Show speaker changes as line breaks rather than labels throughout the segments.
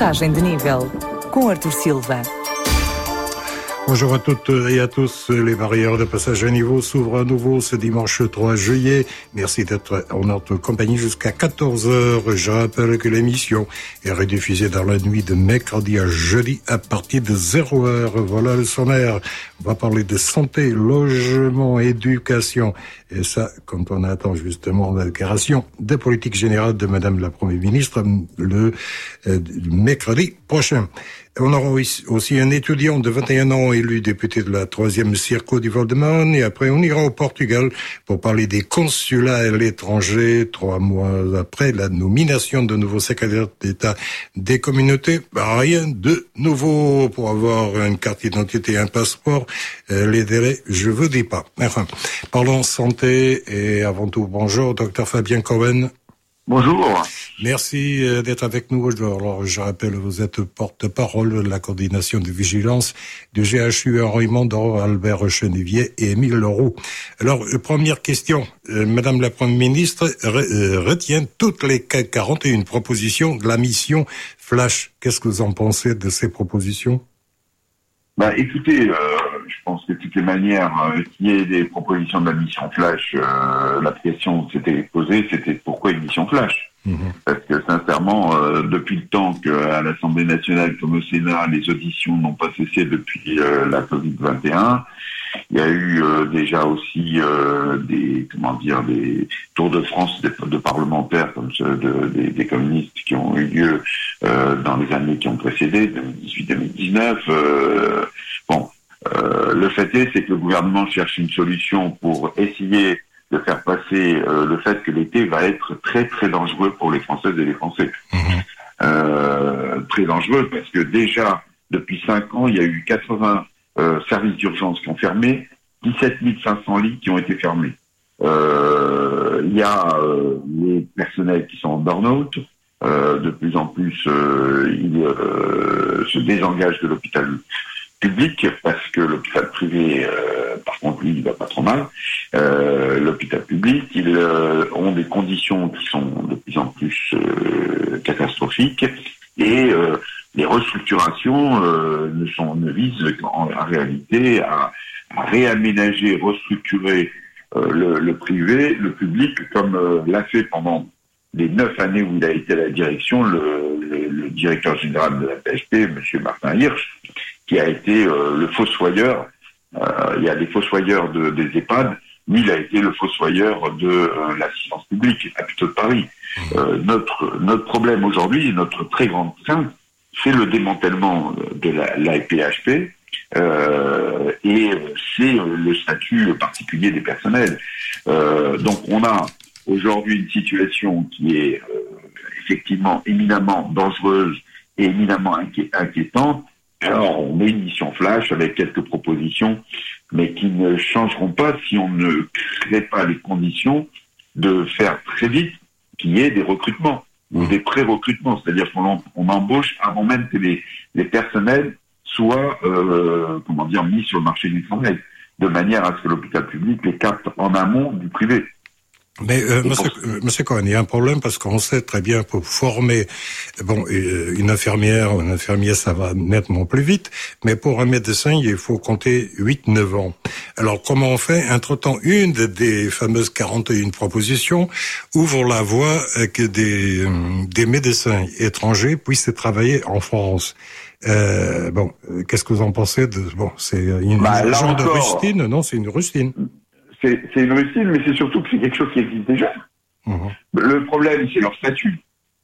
Passagem de nível, com Arthur Silva.
Bonjour à toutes et à tous. Les barrières de passage à niveau s'ouvrent à nouveau ce dimanche 3 juillet. Merci d'être en notre compagnie jusqu'à 14h. Je rappelle que l'émission est rediffusée dans la nuit de mercredi à jeudi à partir de 0h. Voilà le sommaire. On va parler de santé, logement, éducation. Et ça, quand on attend justement la déclaration de politique générale de Madame la Première ministre le mercredi prochain. On aura aussi un étudiant de 21 ans élu député de la 3e Circo du Val-de-Marne. Et après, on ira au Portugal pour parler des consulats à l'étranger 3 mois après la nomination de nouveau secrétaire d'État des communautés. Rien de nouveau pour avoir une carte d'identité et un passeport. Les délais, je vous dis pas. Enfin, parlons santé et avant tout, bonjour, Dr Fabien Cohen.
Bonjour.
Merci d'être avec nous. Alors, je rappelle, vous êtes porte-parole de la coordination de vigilance du GHU Henri Mondor, Albert Chenevier et Émile Leroux. Alors, première question. Madame la Première ministre retient toutes les 41 propositions de la mission Flash. Qu'est-ce que vous en pensez de ces propositions?
Écoutez, je pense que de toutes les manières, qu'il y ait des propositions de la mission Flash, la question qui s'était posée, c'était pourquoi une mission Flash? Parce que sincèrement, depuis le temps qu'à l'Assemblée nationale comme au Sénat, les auditions n'ont pas cessé depuis la Covid-21, il y a eu déjà aussi des tours de France de parlementaires comme ceux des communistes qui ont eu lieu dans les années qui ont précédé, 2018-2019. Le fait c'est que le gouvernement cherche une solution pour essayer de faire passer le fait que l'été va être très très dangereux pour les Françaises et les Français. Très dangereux parce que déjà, depuis 5 ans, il y a eu 80 services d'urgence qui ont fermé, 17 500 lits qui ont été fermés. Il y a les personnels qui sont en burn-out. De plus en plus, ils se désengagent de l'hôpital public parce que l'hôpital privé, par contre, lui, il va pas trop mal. L'hôpital public, ils ont des conditions qui sont de plus en plus catastrophiques et les restructurations ne visent en réalité à réaménager, restructurer le privé, le public, comme l'a fait pendant les 9 années où il a été à la direction le directeur général de la PHP, M. Martin Hirsch, qui a été le fossoyeur. Il y a des fossoyeurs des EHPAD. Lui, il a été le fossoyeur de l'assistance publique à Hôpitaux de Paris. Notre problème aujourd'hui, notre très grande crainte, c'est le démantèlement de la PHP et c'est le statut particulier des personnels. Donc on a aujourd'hui une situation qui est effectivement éminemment dangereuse et éminemment inquiétante. Alors, on met une mission Flash avec quelques propositions, mais qui ne changeront pas si on ne crée pas les conditions de faire très vite qu'il y ait des recrutements ou des pré-recrutements, c'est-à-dire qu'on embauche avant même que les personnels soient mis sur le marché du travail, de manière à ce que l'hôpital public les capte en amont du privé.
Mais monsieur Cohen, il y a un problème parce qu'on sait très bien pour former une infirmière ou un infirmier, ça va nettement plus vite, mais pour un médecin, il faut compter 8-9 ans. Alors comment on fait? Entre-temps, une des fameuses 41 propositions ouvre la voie que des médecins étrangers puissent travailler en France. Qu'est-ce que vous en pensez c'est une genre de rustine? Non, c'est une rustine.
C'est une rustine, mais c'est surtout que c'est quelque chose qui existe déjà. Le problème, c'est leur statut.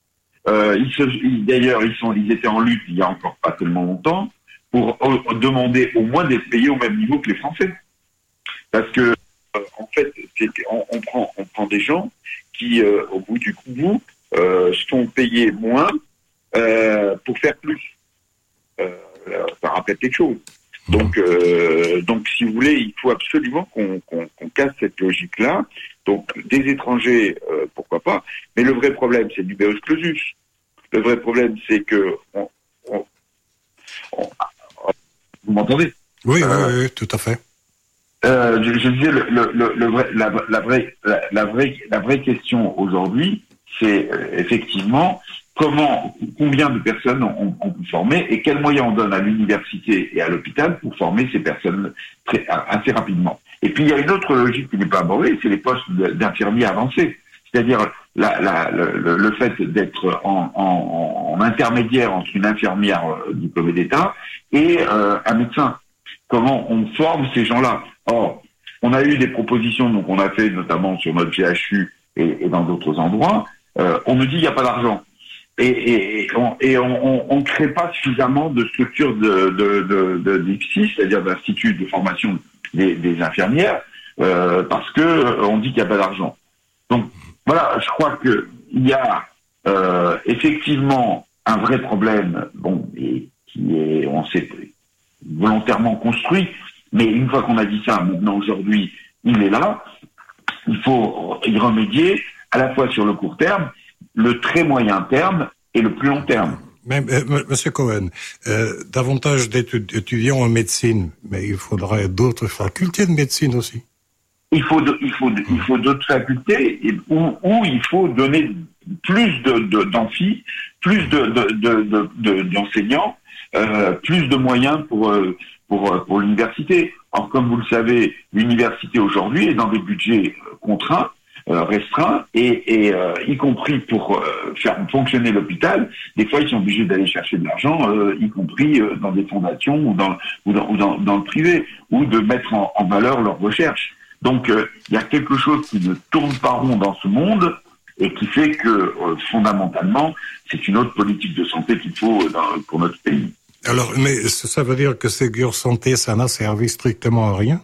D'ailleurs, ils étaient en lutte il y a encore pas tellement longtemps pour demander au moins d'être payés au même niveau que les Français. Parce que, en fait, on prend des gens qui, au bout du coup, sont payés moins pour faire plus. Ça rappelle quelque chose. Donc, si vous voulez, il faut absolument qu'on casse cette logique-là. Donc, des étrangers, pourquoi pas. Mais le vrai problème, c'est du numerus clausus. Le vrai problème, c'est que vous m'entendez?
Oui, tout à fait.
Je disais, la vraie question aujourd'hui, c'est effectivement combien de personnes on peut former et quels moyens on donne à l'université et à l'hôpital pour former ces personnes assez rapidement. Et puis il y a une autre logique qui n'est pas abordée, c'est les postes d'infirmiers avancés. C'est-à-dire le fait d'être en intermédiaire entre une infirmière diplômée d'État et un médecin. Comment on forme ces gens-là? Or, on a eu des propositions, donc on a fait notamment sur notre GHU et dans d'autres endroits. On nous dit il n'y a pas d'argent et on crée pas suffisamment de structures d'IPSI, c'est-à-dire d'instituts de formation des infirmières, parce que on dit qu'il n'y a pas d'argent. Donc voilà, je crois que il y a effectivement un vrai problème, et on s'est volontairement construit, mais une fois qu'on a dit ça, maintenant aujourd'hui, il est là. Il faut y remédier à la fois sur le court terme, le très moyen terme et le plus long terme.
Mais, Monsieur Cohen, davantage d'étudiants en médecine, mais il faudrait d'autres facultés de médecine aussi.
Il faut d'autres facultés où il faut donner plus d'amphi, plus d'enseignants, plus de moyens pour l'université. Or, comme vous le savez, l'université aujourd'hui est dans des budgets contraints, restreints, et y compris pour faire fonctionner l'hôpital, des fois ils sont obligés d'aller chercher de l'argent, y compris dans des fondations ou dans le privé, ou de mettre en valeur leurs recherches. Donc, il y a quelque chose qui ne tourne pas rond dans ce monde et qui fait que, fondamentalement, c'est une autre politique de santé qu'il faut pour notre pays.
Alors, mais ça veut dire que Ségur Santé, ça n'a servi strictement à rien?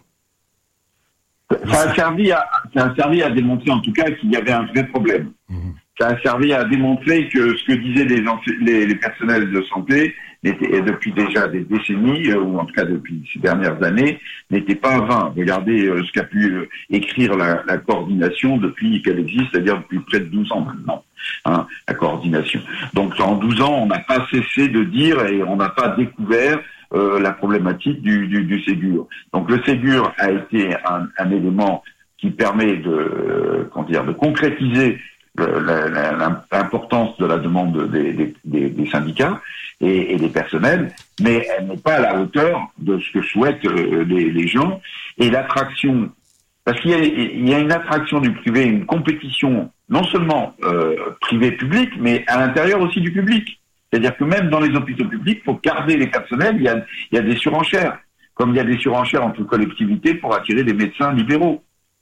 Ça a servi à démontrer, en tout cas, qu'il y avait un vrai problème. Mmh. Ça a servi à démontrer que ce que disaient les personnels de santé, depuis déjà des décennies, ou en tout cas depuis ces dernières années, n'était pas vain. Regardez ce qu'a pu écrire la coordination depuis qu'elle existe, c'est-à-dire depuis près de 12 ans maintenant, la coordination. Donc en 12 ans, on n'a pas cessé de dire et on n'a pas découvert la problématique du Ségur. Donc le Ségur a été un élément qui permet de concrétiser l'importance de la demande des syndicats et des personnels, mais elle n'est pas à la hauteur de ce que souhaitent les gens. Et l'attraction, parce qu'il y a une attraction du privé, une compétition non seulement privé-public, mais à l'intérieur aussi du public. C'est-à-dire que même dans les hôpitaux publics, il faut garder les personnels, il y a des surenchères, comme il y a des surenchères entre collectivités pour attirer des médecins libéraux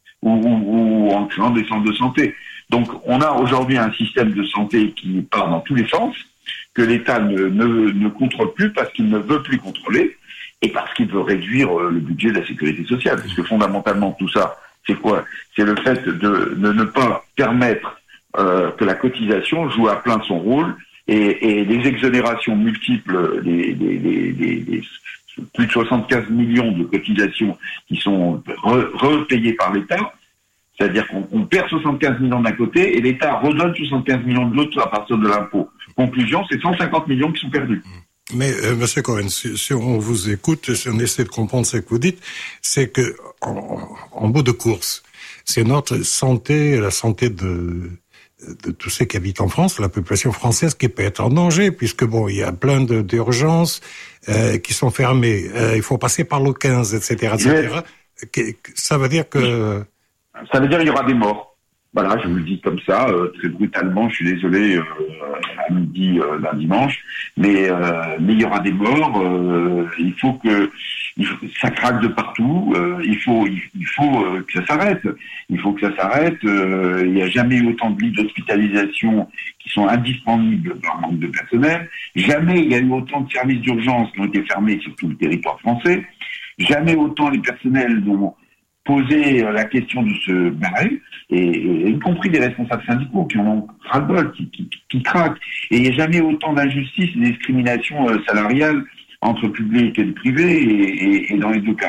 ou en créant des centres de santé. Donc, on a aujourd'hui un système de santé qui part dans tous les sens, que l'État ne contrôle plus parce qu'il ne veut plus contrôler et parce qu'il veut réduire le budget de la sécurité sociale. Parce que fondamentalement, tout ça, c'est quoi? C'est le fait de ne pas permettre que la cotisation joue à plein son rôle et les exonérations multiples, des plus de 75 millions de cotisations qui sont repayées par l'État. C'est-à-dire qu'on perd 75 millions d'un côté et l'État redonne 75 millions de l'autre à partir de l'impôt. Conclusion, c'est 150 millions qui sont perdus.
Mais Monsieur Cohen, si on vous écoute, si on essaie de comprendre ce que vous dites, c'est que en bout de course, c'est notre santé, la santé de tous ceux qui habitent en France, la population française qui peut être en danger, puisque il y a plein d'urgences qui sont fermées. Il faut passer par le 15, etc., etc. Ça veut dire que...
Ça veut dire qu'il y aura des morts. Voilà, je vous le dis comme ça, très brutalement. Je suis désolé à midi d'un dimanche, mais il y aura des morts. Il faut que ça craque de partout. Il faut que ça s'arrête. Il faut que ça s'arrête. Il n'y a jamais eu autant de lits d'hospitalisation qui sont indisponibles par manque de personnel. Jamais il y a eu autant de services d'urgence qui ont été fermés sur tout le territoire français. Jamais autant les personnels ont poser la question de se barrer, et y compris des responsables syndicaux qui en ont ras-le-bol, qui craquent. Et il n'y a jamais autant d'injustice et de discrimination salariale entre public et le privé, et dans les deux cas.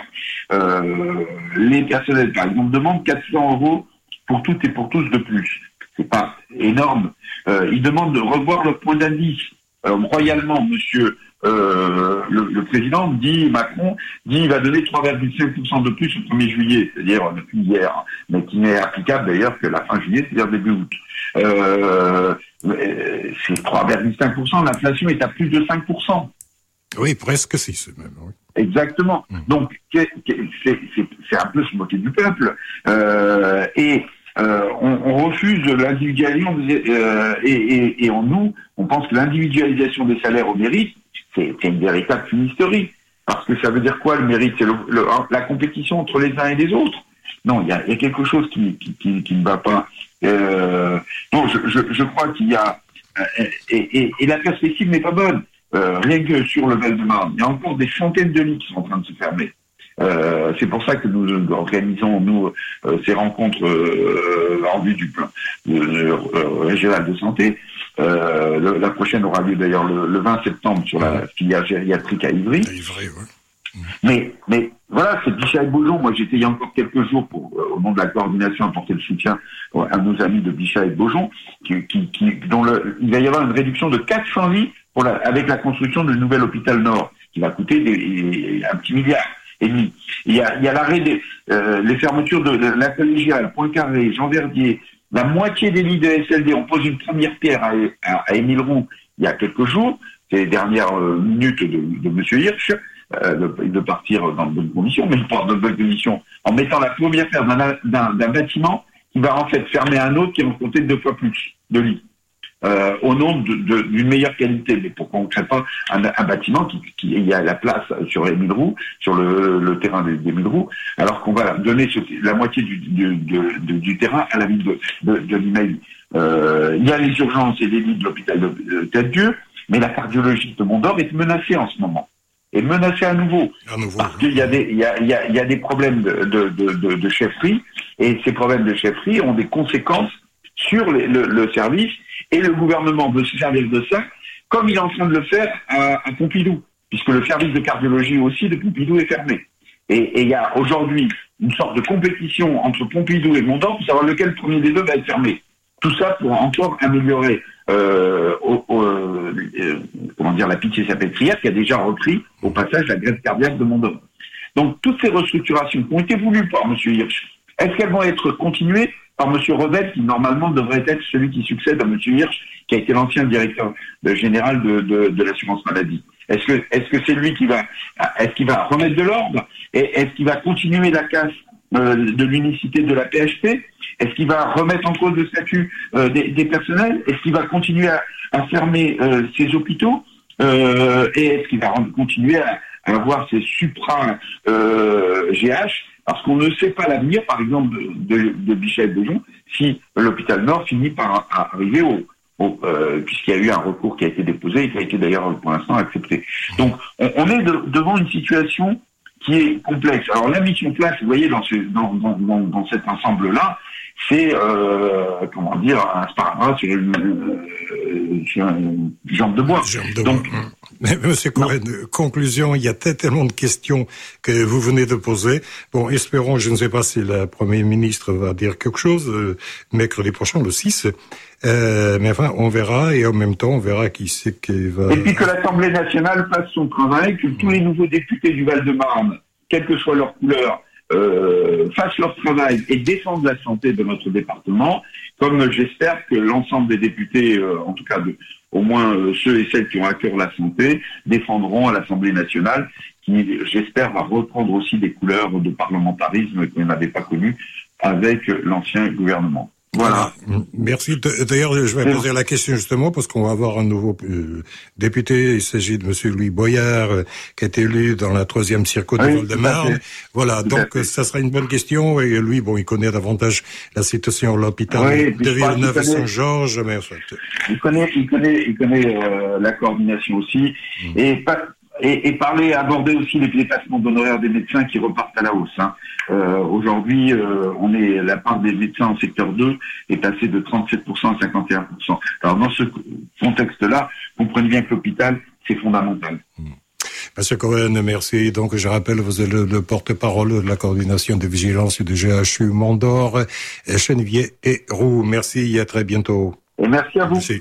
Les personnels, par exemple, demandent 400 € pour toutes et pour tous de plus. C'est pas énorme. Ils demandent de revoir le point d'indice. Royalement, monsieur le président Macron dit il va donner 3,5% de plus au 1er juillet, c'est-à-dire depuis hier, mais qui n'est applicable d'ailleurs que la fin juillet, c'est-à-dire début août. c'est 3,5%. L'inflation est à plus de 5%.
Oui, presque 6 même. Oui.
Exactement. Donc, c'est un peu se moquer du peuple. On refuse l'individualisation et on pense que l'individualisation des salaires au mérite, c'est une véritable fumisterie. Parce que ça veut dire quoi le mérite? C'est la compétition entre les uns et les autres. Non, il y a quelque chose qui ne va pas. Non, je crois qu'il y a et la perspective n'est pas bonne. Rien que sur le Val-de-Marne, il y a encore des centaines de lits qui sont en train de se fermer. C'est pour ça que nous organisons ces rencontres en vue du plan régional de santé. La prochaine aura lieu d'ailleurs le 20 septembre sur la filière gériatrique à Ivry. Mais voilà, c'est Bichat et Beaujon. Moi, j'étais il y a encore quelques jours au nom de la coordination apporter le soutien à nos amis de Bichat et Beaujon, il va y avoir une réduction de 400 lits avec la construction du nouvel hôpital Nord, qui va coûter un petit milliard et demi. Il y a l'arrêt les fermetures de la collégiale, Poincaré, Jean Verdier, la moitié des lits de SLD. On pose une première pierre à Émile Roux il y a quelques jours. C'est les dernières minutes de Monsieur Hirsch. De partir dans de bonnes conditions, mais il part dans de bonnes conditions en mettant la première pierre d'un bâtiment qui va en fait fermer un autre qui va en compter 2 fois plus de lits au nom d'une meilleure qualité. Mais pourquoi on ne crée pas un bâtiment qui y a la place sur Émile Roux, sur le terrain d'Émile Roux, alors qu'on va donner la moitié du terrain à la ville de Limeil. Il y a les urgences et les lits de l'hôpital de Tête-Dieu, mais la cardiologie de Mont-d'Or est menacée en ce moment. Et menacé à nouveau. Parce qu'il y a des problèmes de chefferie, et ces problèmes de chefferie ont des conséquences sur le service, et le gouvernement veut se servir de ça, comme il est en train de le faire à Pompidou, puisque le service de cardiologie aussi de Pompidou est fermé. Et il y a aujourd'hui une sorte de compétition entre Pompidou et Mont-d'Or pour savoir lequel premier des deux va être fermé. Tout ça pour encore améliorer la Pitié-Salpêtrière qui a déjà repris au passage la greffe cardiaque de Mont-d'Or. Donc toutes ces restructurations qui ont été voulues par M. Hirsch, est-ce qu'elles vont être continuées par M. Revel, qui normalement devrait être celui qui succède à M. Hirsch, qui a été l'ancien directeur général de l'assurance maladie? Est-ce que c'est lui qui va remettre de l'ordre? Et est-ce qu'il va continuer la casse de l'unicité de la PHP? Est-ce qu'il va remettre en cause le statut des personnels? Est-ce qu'il va continuer à fermer ses hôpitaux? Et est-ce qu'il va continuer à avoir ces supra-GH? Parce qu'on ne sait pas l'avenir, par exemple, de Bichat et Beaujon, si l'hôpital Nord finit par arriver puisqu'il y a eu un recours qui a été déposé et qui a été d'ailleurs pour l'instant accepté. Donc on est devant une situation qui est complexe. Alors la mission place, vous voyez, dans cet ensemble-là, c'est un sparadrap sur une jambe de bois. Donc,
mais Monsieur Cohen, conclusion, il y a tellement de questions que vous venez de poser. Bon, espérons, je ne sais pas si la Première ministre va dire quelque chose mercredi prochain, le 6. Mais enfin, on verra, et en même temps, on verra qui c'est qui va...
Et puis que l'Assemblée nationale fasse son travail, que tous les nouveaux députés du Val-de-Marne, quelle que soit leur couleur, fassent leur travail et défendent la santé de notre département, comme j'espère que l'ensemble des députés, en tout cas au moins ceux et celles qui ont à cœur la santé, défendront à l'Assemblée nationale, qui, j'espère, va reprendre aussi des couleurs de parlementarisme qu'on n'avait pas connues avec l'ancien gouvernement. Voilà.
Merci. D'ailleurs, je vais poser la question justement parce qu'on va avoir un nouveau député. Il s'agit de Monsieur Louis Boyard, qui a été élu dans la 3e circo de Val-de-Marne. Voilà. Donc, ça sera une bonne question. Et lui, bon, il connaît davantage la situation à l'hôpital de Villeneuve et Saint-Georges. Mais
il connaît la coordination aussi. Et aborder aussi les dépassements d'honoraires des médecins qui repartent à la hausse. Aujourd'hui, la part des médecins en secteur 2 est passée de 37% à 51%. Alors dans ce contexte-là, comprenez bien que l'hôpital, c'est fondamental.
Monsieur Cohen, merci. Donc, je rappelle, vous êtes le porte-parole de la coordination de vigilance du GHU Mont-d'Or, Chenevier et Roux. Merci et à très bientôt.
Et merci à vous.
Merci.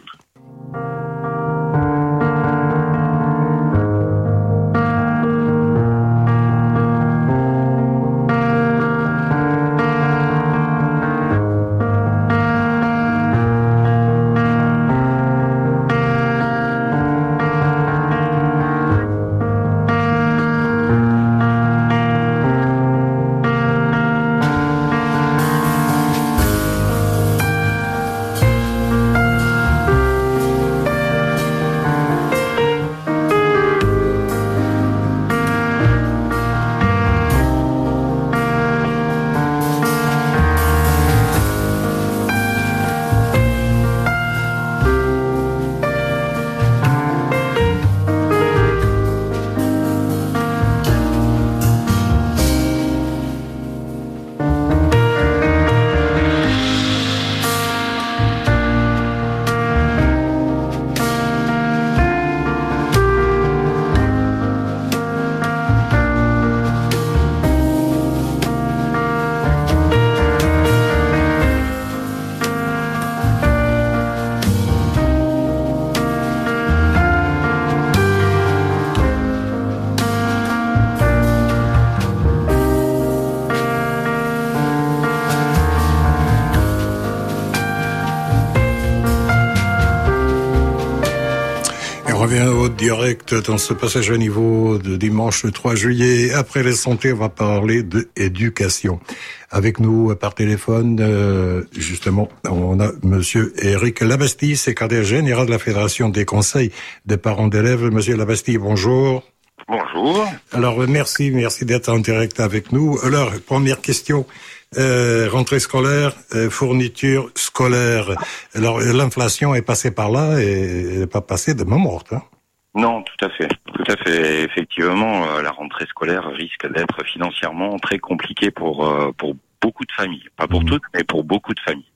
revient au direct dans ce passage à niveau de dimanche 3 juillet. Après les santé, on va parler d'éducation. Avec nous par téléphone, justement, on a Monsieur Éric Labastille, secrétaire général de la Fédération des conseils des parents d'élèves. Monsieur Labastille, bonjour.
Bonjour.
Alors, merci d'être en direct avec nous. Alors, première question. Rentrée scolaire, fourniture scolaire. Alors, l'inflation est passée par là et elle n'est pas passée de main morte, hein?
Non, tout à fait. Effectivement, la rentrée scolaire risque d'être financièrement très compliquée pour beaucoup de familles. Pas pour toutes, mais pour beaucoup de familles.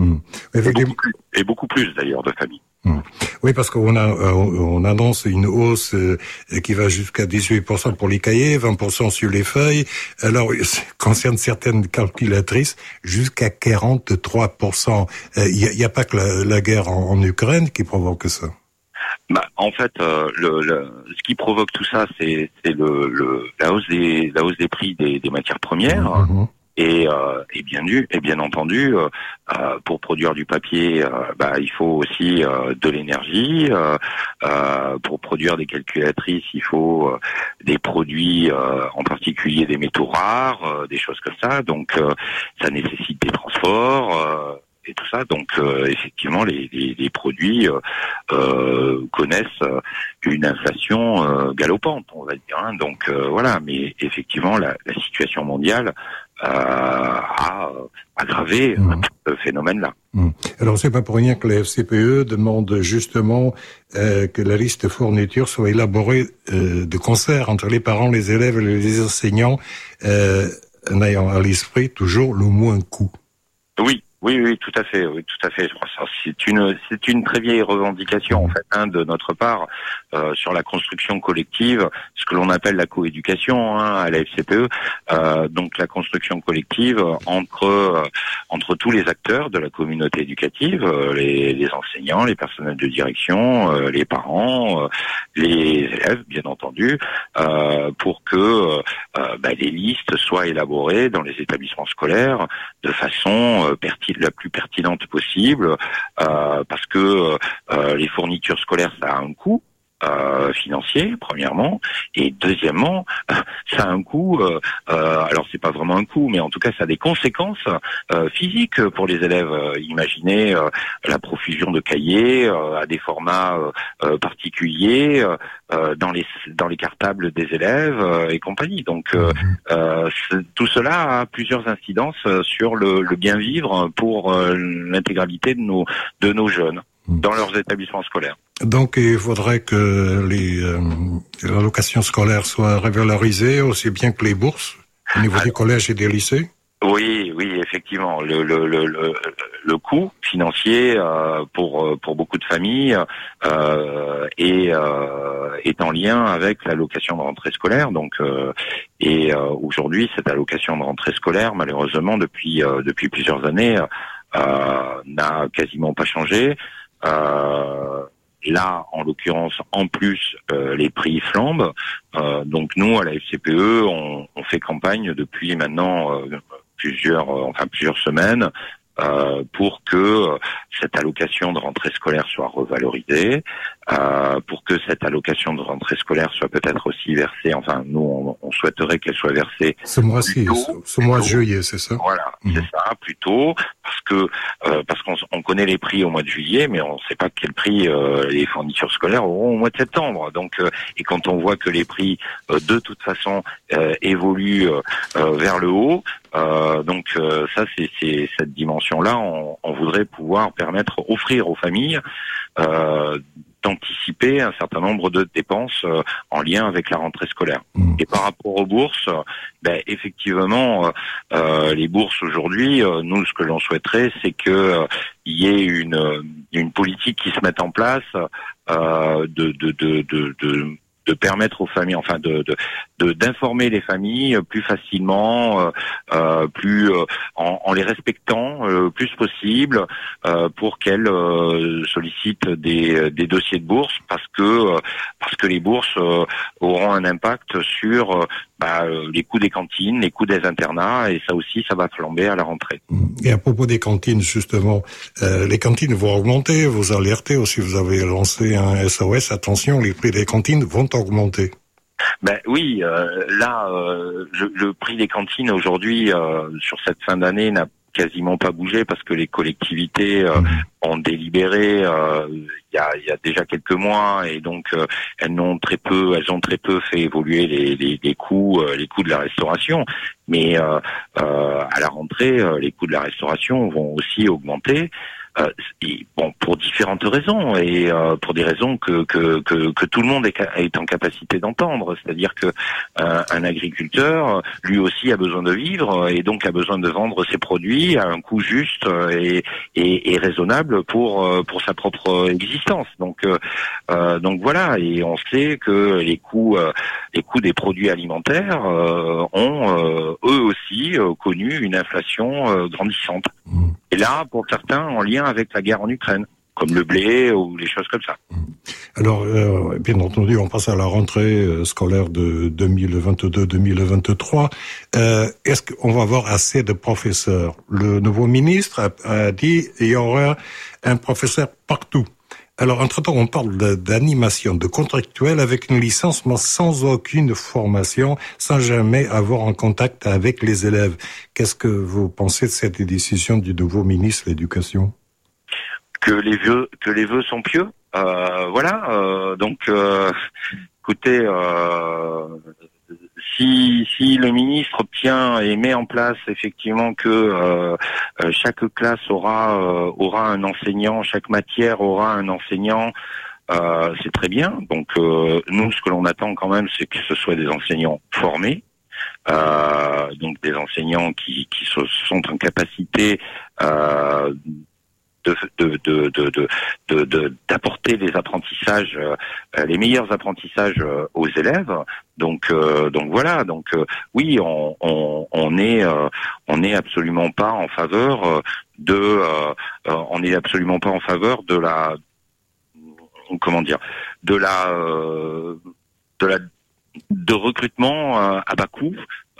Et beaucoup plus d'ailleurs de familles.
Oui, parce on annonce une hausse qui va jusqu'à 18% pour les cahiers, 20% sur les feuilles. Alors, ça concerne certaines calculatrices, jusqu'à 43%. Il n'y a pas que la guerre en Ukraine qui provoque ça.
En fait, ce qui provoque tout ça, c'est la hausse des prix des matières premières. Et bien entendu, pour produire du papier, il faut aussi de l'énergie. Pour produire des calculatrices, il faut des produits, en particulier des métaux rares, des choses comme ça. Donc, ça nécessite des transports. Et tout ça, donc effectivement, les produits connaissent une inflation galopante, on va dire. Hein. Donc voilà, mais effectivement, la situation mondiale a aggravé ce phénomène-là.
Alors c'est pas pour rien que la FCPE demande justement que la liste fourniture soit élaborée de concert entre les parents, les élèves et les enseignants, en ayant à l'esprit toujours le moins coût.
Oui, tout à fait. C'est une très vieille revendication en fait de notre part sur la construction collective, ce que l'on appelle la coéducation à la FCPE. Donc la construction collective entre tous les acteurs de la communauté éducative, les enseignants, les personnels de direction, les parents, les élèves, bien entendu, pour que les listes soient élaborées dans les établissements scolaires de façon la plus pertinente possible, parce que les fournitures scolaires, ça a un coût financier, premièrement, et deuxièmement, ça a un coût, alors c'est pas vraiment un coût, mais en tout cas ça a des conséquences physiques pour les élèves. Imaginez la profusion de cahiers à des formats particuliers dans les cartables des élèves et compagnie. Donc tout cela a plusieurs incidences sur le bien vivre pour l'intégralité de nos jeunes dans leurs établissements scolaires.
Donc, il faudrait que les allocations scolaires soient revalorisées aussi bien que les bourses au niveau des collèges et des lycées.
Oui, effectivement, le coût financier pour beaucoup de familles est en lien avec l'allocation de rentrée scolaire. Donc, aujourd'hui, cette allocation de rentrée scolaire, malheureusement, depuis plusieurs années, n'a quasiment pas changé. Là, en l'occurrence, en plus, les prix flambent. Donc nous, à la FCPE, on fait campagne depuis maintenant plusieurs semaines pour que cette allocation de rentrée scolaire soit revalorisée, pour que cette allocation de rentrée scolaire soit peut-être aussi versée, enfin nous on souhaiterait qu'elle soit versée
ce mois-ci, ce mois de juillet, c'est ça? Voilà,
c'est ça, plutôt, parce qu'on connaît les prix au mois de juillet, mais on ne sait pas quel prix les fournitures scolaires auront au mois de septembre. Donc, et quand on voit que les prix de toute façon évoluent vers le haut, donc ça c'est cette dimension-là, on voudrait pouvoir offrir aux familles d'anticiper un certain nombre de dépenses en lien avec la rentrée scolaire. Et par rapport aux bourses, effectivement, les bourses aujourd'hui, nous, ce que l'on souhaiterait, c'est que il y ait une politique qui se mette en place de permettre aux familles, enfin d'informer les familles plus facilement plus en les respectant le plus possible, pour qu'elles sollicitent des dossiers de bourse, parce que les bourses auront un impact sur les coûts des cantines, les coûts des internats, et ça aussi, ça va flamber à la rentrée.
Et à propos des cantines, justement, les cantines vont augmenter, vous alertez aussi, vous avez lancé un SOS, attention, les prix des cantines vont augmenter.
Oui, le prix des cantines aujourd'hui, sur cette fin d'année, n'a quasiment pas bougé, parce que les collectivités ont délibéré il y a déjà quelques mois, et donc elles ont très peu fait évoluer les coûts de la restauration. Mais à la rentrée, les coûts de la restauration vont aussi augmenter. Pour différentes raisons, et pour des raisons que tout le monde est en capacité d'entendre. C'est-à-dire que un agriculteur, lui aussi, a besoin de vivre, et donc a besoin de vendre ses produits à un coût juste et raisonnable pour sa propre existence. Donc voilà, et on sait que les coûts des produits alimentaires ont eux aussi connu une inflation grandissante. Et là, pour certains, en lien avec la guerre en Ukraine, comme le blé ou les choses comme ça.
Alors, bien entendu, on passe à la rentrée scolaire de 2022-2023. Est-ce qu'on va avoir assez de professeurs? Le nouveau ministre a dit qu'il y aura un professeur partout. Alors, entre-temps, on parle d'animation, de contractuel avec une licence, mais sans aucune formation, sans jamais avoir en contact avec les élèves. Qu'est-ce que vous pensez de cette décision du nouveau ministre de l'Éducation?
Que les vœux sont pieux. Écoutez, si le ministre obtient et met en place effectivement que chaque classe aura un enseignant, chaque matière aura un enseignant, c'est très bien. Donc nous, ce que l'on attend quand même, c'est que ce soit des enseignants formés, donc des enseignants qui sont en capacité d'apporter les apprentissages, les meilleurs apprentissages aux élèves. Donc voilà. Oui, on est absolument pas en faveur de recrutement à bas coût.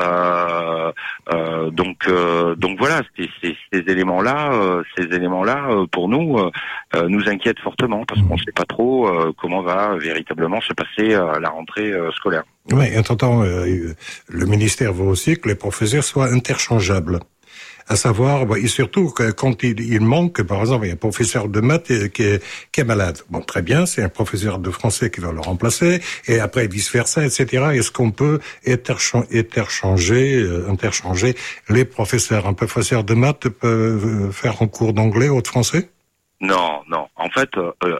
Donc voilà, ces éléments-là, pour nous, nous inquiètent fortement, parce qu'on ne sait pas trop comment va véritablement se passer la rentrée scolaire.
Oui, entre-temps, le ministère veut aussi que les professeurs soient interchangeables. À savoir, et surtout que quand il manque, par exemple, il y a un professeur de maths qui est malade. Bon, très bien, c'est un professeur de français qui va le remplacer, et après vice-versa, etc. Est-ce qu'on peut interchanger les professeurs? Un professeur de maths peut faire un cours d'anglais ou de français?
Non. En fait,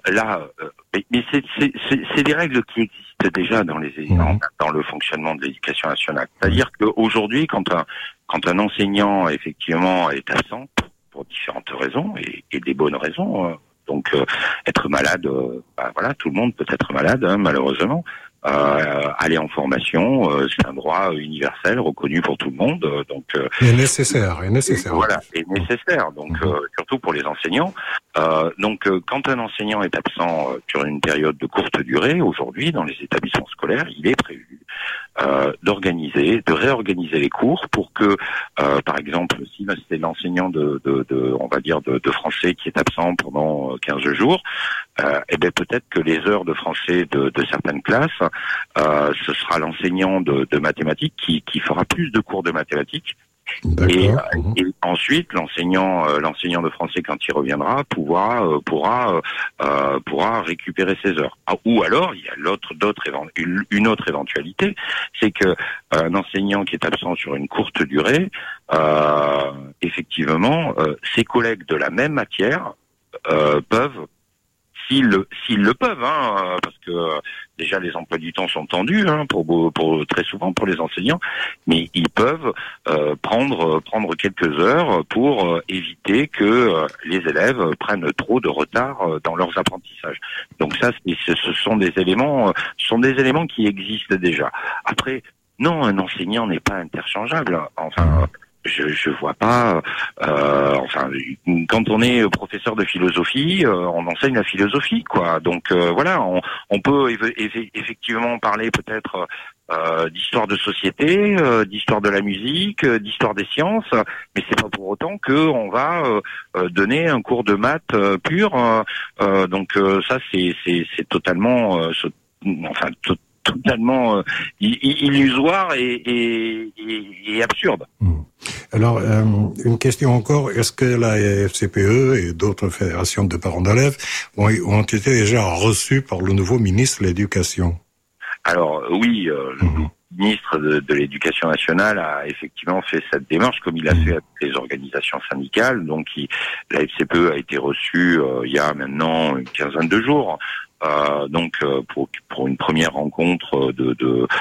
mais c'est des règles qui existent déjà dans le fonctionnement de l'éducation nationale. C'est-à-dire qu'aujourd'hui, quand un enseignant effectivement est absent pour différentes raisons et des bonnes raisons, donc être malade, tout le monde peut être malade, malheureusement. Aller en formation, c'est un droit universel reconnu pour tout le monde.
Et nécessaire.
Voilà, et nécessaire. Donc surtout pour les enseignants. Quand un enseignant est absent sur une période de courte durée, aujourd'hui dans les établissements scolaires, il est prévu de réorganiser les cours pour que, par exemple, si c'est l'enseignant de français qui est absent pendant 15 jours, peut-être que les heures de français de certaines classes, ce sera l'enseignant de mathématiques qui fera plus de cours de mathématiques. Et ensuite, l'enseignant de français, quand il reviendra, pourra récupérer ses heures. Ou alors, il y a une autre éventualité, c'est que un enseignant qui est absent sur une courte durée, effectivement, ses collègues de la même matière peuvent, s'ils le peuvent, parce que déjà les emplois du temps sont tendus, pour très souvent pour les enseignants, mais ils peuvent prendre quelques heures pour éviter que les élèves prennent trop de retard dans leurs apprentissages. Donc ça, ce sont des éléments qui existent déjà. Après, non, un enseignant n'est pas interchangeable. Enfin, je vois pas. Enfin, quand on est professeur de philosophie, on enseigne la philosophie, quoi. Donc voilà, on peut effectivement parler peut-être d'histoire de société, d'histoire de la musique, d'histoire des sciences, mais c'est pas pour autant que on va donner un cours de maths pur. Donc ça, c'est totalement, totalement illusoire et absurde.
Alors, une question encore, est-ce que la FCPE et d'autres fédérations de parents d'élèves ont été déjà reçus par le nouveau ministre de l'Éducation?
Alors oui, le ministre de l'Éducation nationale a effectivement fait cette démarche, comme il a fait avec les organisations syndicales. Donc la FCPE a été reçue il y a maintenant une quinzaine de jours. Pour une première rencontre de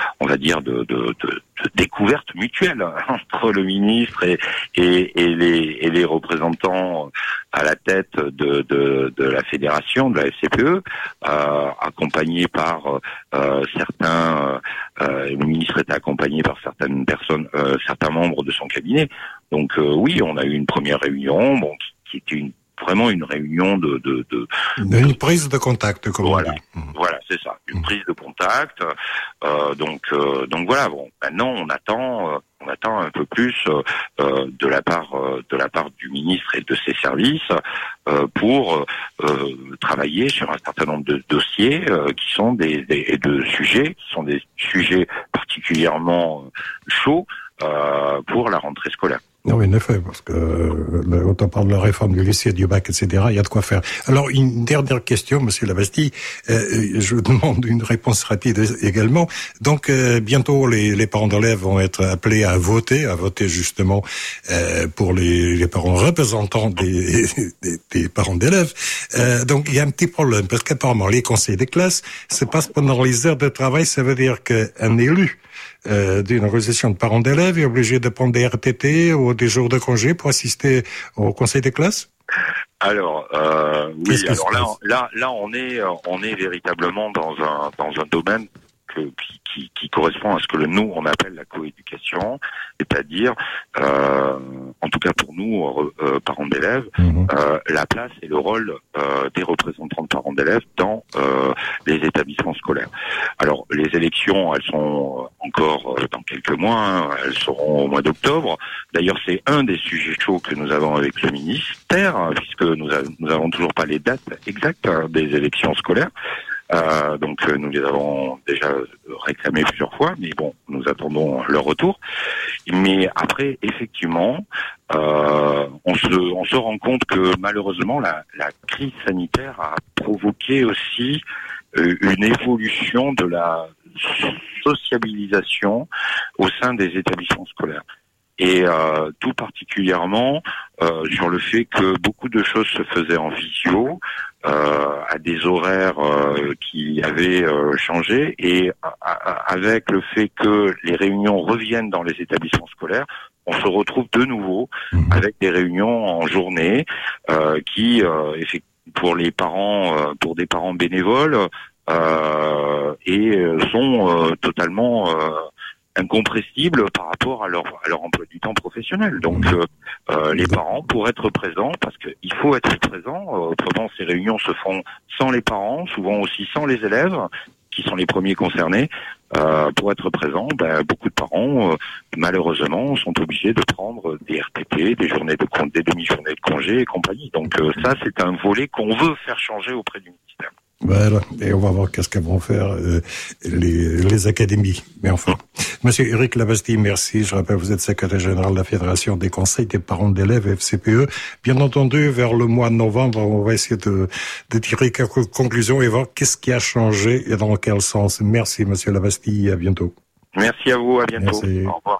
découverte mutuelle entre le ministre et les représentants à la tête de la fédération, de la FCPE, accompagné par certains. Le ministre était accompagné par certaines personnes, certains membres de son cabinet. Donc oui, on a eu une première réunion, qui était vraiment une réunion
une prise de contact, comme
voilà,
on dit.
Voilà, c'est ça, une prise de contact. Donc voilà. Bon, maintenant on attend un peu plus de la part du ministre et de ses services pour travailler sur un certain nombre de dossiers qui sont des sujets particulièrement chauds pour la rentrée scolaire.
Oui, en effet, parce que quand on parle de la réforme du lycée, du bac, etc., il y a de quoi faire. Alors, une dernière question, Monsieur Labastille, je vous demande une réponse rapide également. Donc, bientôt, les parents d'élèves vont être appelés à voter justement pour les parents représentants des parents d'élèves. Donc, il y a un petit problème, parce qu'apparemment, les conseils des classes se passent pendant les heures de travail. Ça veut dire qu'un élu d'une organisation de parents d'élèves est obligé de prendre des RTT ou des jours de congé pour assister au conseil des classes?
Alors oui, alors là on est véritablement dans un domaine qui correspond à ce que nous on appelle la coéducation, c'est-à-dire en tout cas pour nous parents d'élèves, la place et le rôle des représentants de parents d'élèves dans les établissements scolaires. Alors les élections, elles sont encore dans quelques mois, elles seront au mois d'octobre. D'ailleurs, c'est un des sujets chauds que nous avons avec le ministère, puisque nous avons toujours pas les dates exactes des élections scolaires. Donc nous les avons déjà réclamés plusieurs fois, mais bon, nous attendons leur retour. Mais après, effectivement, on se rend compte que malheureusement la crise sanitaire a provoqué aussi une évolution de la sociabilisation au sein des établissements scolaires. Et tout particulièrement sur le fait que beaucoup de choses se faisaient en visio, à des horaires qui avaient changé, et avec le fait que les réunions reviennent dans les établissements scolaires, on se retrouve de nouveau avec des réunions en journée qui, pour les parents, pour des parents bénévoles, et sont totalement incompressibles par rapport à leur emploi du temps professionnel. Donc les parents, pour être présents, parce qu'il faut être présent, autrement ces réunions se font sans les parents, souvent aussi sans les élèves, qui sont les premiers concernés. Pour être présents, beaucoup de parents, malheureusement, sont obligés de prendre des RTT, des demi-journées de congé et compagnie. Donc ça, c'est un volet qu'on veut faire changer auprès du ministère.
Voilà, et on va voir qu'est-ce qu'elles vont faire les académies. Mais enfin, Monsieur Éric Labastille, merci. Je rappelle, vous êtes secrétaire général de la Fédération des conseils des parents d'élèves FCPE. Bien entendu, vers le mois de novembre, on va essayer de tirer quelques conclusions et voir qu'est-ce qui a changé et dans quel sens. Merci, Monsieur Labastille. À bientôt.
Merci à vous. À bientôt.
Merci.
Au revoir.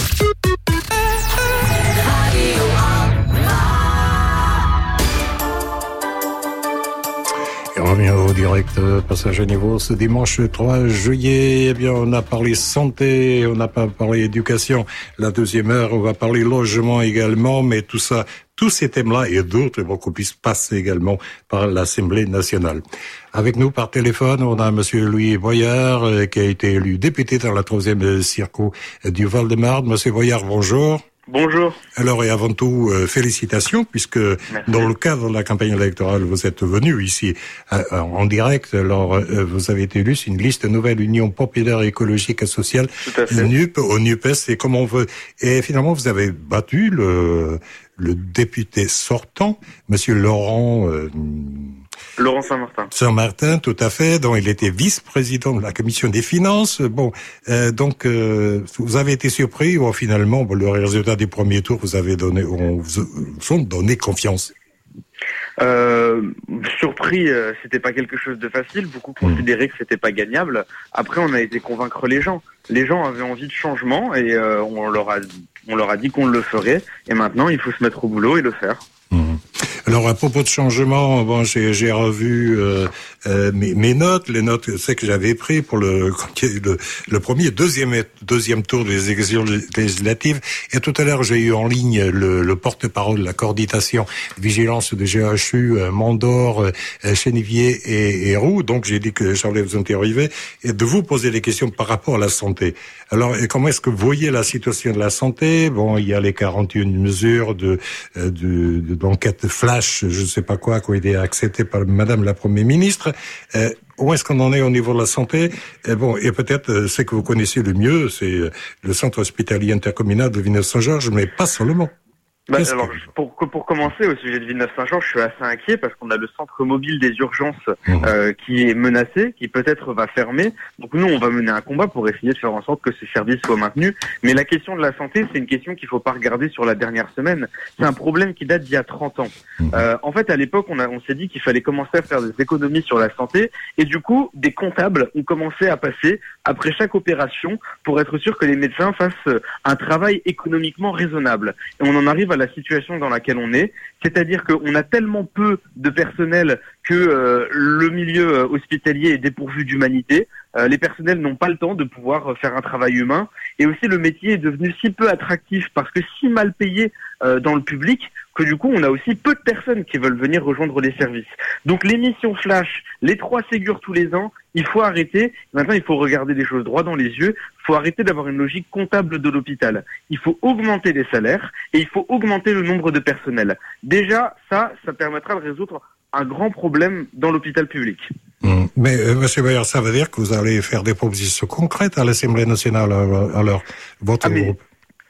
On revient au direct Passage à niveau ce dimanche 3 juillet. Eh bien, on a parlé santé, on n'a pas parlé éducation. La deuxième heure, on va parler logement également, mais tout ça, tous ces thèmes-là et d'autres beaucoup plus passent également par l'Assemblée nationale. Avec nous par téléphone, on a Monsieur Louis Boyard, qui a été élu député dans la 3e circo du Val-de-Marne. Monsieur Boyard, bonjour.
Bonjour.
Alors, et avant tout, félicitations, puisque
Merci.
dans le cadre de la campagne électorale, vous êtes venu ici en direct. Alors, vous avez été élu sur une liste nouvelle Union populaire écologique et sociale,
Tout à fait.
NUP, au NUPES, et comme on veut. Et finalement, vous avez battu le député sortant, Monsieur Laurent
Saint-Martin.
Saint-Martin, tout à fait, dont il était vice-président de la commission des finances. Bon, donc vous avez été surpris ou finalement le résultat des premiers tours vous ont donné confiance?
Surpris, c'était pas quelque chose de facile. Beaucoup considéraient que c'était pas gagnable. Après, on a été convaincre les gens. Les gens avaient envie de changement et on leur a dit qu'on le ferait. Et maintenant, il faut se mettre au boulot et le faire.
Alors à propos de changement, bon, j'ai revu mes notes, les notes que j'avais prises pour le premier, deuxième tour des élections législatives. Et tout à l'heure, j'ai eu en ligne le porte-parole de la coordination vigilance de GHU, Mandor, Chenevier et Roux. Donc j'ai dit que j'allais vous interviewer et de vous poser des questions par rapport à la santé. Alors, comment est-ce que vous voyez la situation de la santé? Bon, il y a les 41 mesures d'enquête flash, je ne sais pas quoi, qui ont été acceptées par Madame la Première ministre. Où est-ce qu'on en est au niveau de la santé? Bon, et peut-être, ce que vous connaissez le mieux, c'est le centre hospitalier intercommunal de Villeneuve-Saint-Georges, mais pas seulement.
Alors, pour commencer, au sujet de Villeneuve-Saint-Georges, je suis assez inquiet parce qu'on a le centre mobile des urgences qui est menacé, qui peut-être va fermer. Donc nous, on va mener un combat pour essayer de faire en sorte que ce service soit maintenu. Mais la question de la santé, c'est une question qu'il faut pas regarder sur la dernière semaine. C'est un problème qui date d'il y a 30 ans. En fait, à l'époque, on s'est dit qu'il fallait commencer à faire des économies sur la santé. Et du coup, des comptables ont commencé à passer après chaque opération pour être sûr que les médecins fassent un travail économiquement raisonnable. Et on en arrive à la situation dans laquelle on est, c'est-à-dire qu'on a tellement peu de personnel que le milieu hospitalier est dépourvu d'humanité. Les personnels n'ont pas le temps de pouvoir faire un travail humain. Et aussi, le métier est devenu si peu attractif parce que si mal payé dans le public que du coup, on a aussi peu de personnes qui veulent venir rejoindre les services. Donc, les missions flash, les 3 Ségur tous les ans, il faut arrêter. Maintenant, il faut regarder les choses droit dans les yeux. Il faut arrêter d'avoir une logique comptable de l'hôpital. Il faut augmenter les salaires et il faut augmenter le nombre de personnel. Déjà, ça permettra de résoudre un grand problème dans l'hôpital public.
Mais Monsieur Bayard, ça veut dire que vous allez faire des propositions concrètes à l'Assemblée nationale, alors votre groupe?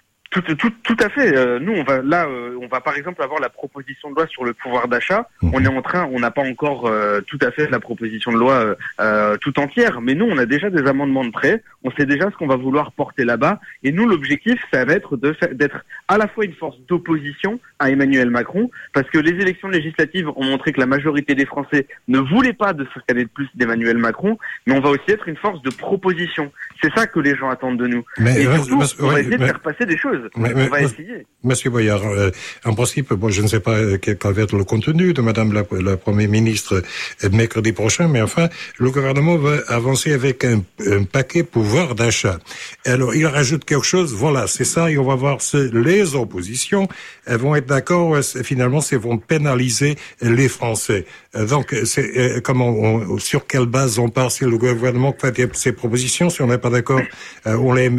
Tout à fait. Nous, on va par exemple avoir la proposition de loi sur le pouvoir d'achat. On n'a pas encore tout à fait la proposition de loi tout entière, mais nous, on a déjà des amendements de prêt. On sait déjà ce qu'on va vouloir porter là-bas. Et nous, l'objectif, ça va être d'être à la fois une force d'opposition à Emmanuel Macron, parce que les élections législatives ont montré que la majorité des Français ne voulaient pas de ce qu'allait de plus d'Emmanuel Macron, mais on va aussi être une force de proposition. C'est ça que les gens attendent de nous. Et surtout, on va essayer de faire passer des choses. On va essayer.
Monsieur Boyard, en principe, bon, je ne sais pas quel va être le contenu de Madame la Première ministre mercredi prochain, mais enfin, le gouvernement va avancer avec un paquet pouvoir d'achat. Alors, il rajoute quelque chose, voilà, c'est ça, et on va voir les oppositions vont être d'accord, finalement, vont pénaliser les Français. Donc, c'est sur quelle base on part? Si le gouvernement fait ses propositions, si on n'est pas d'accord, on est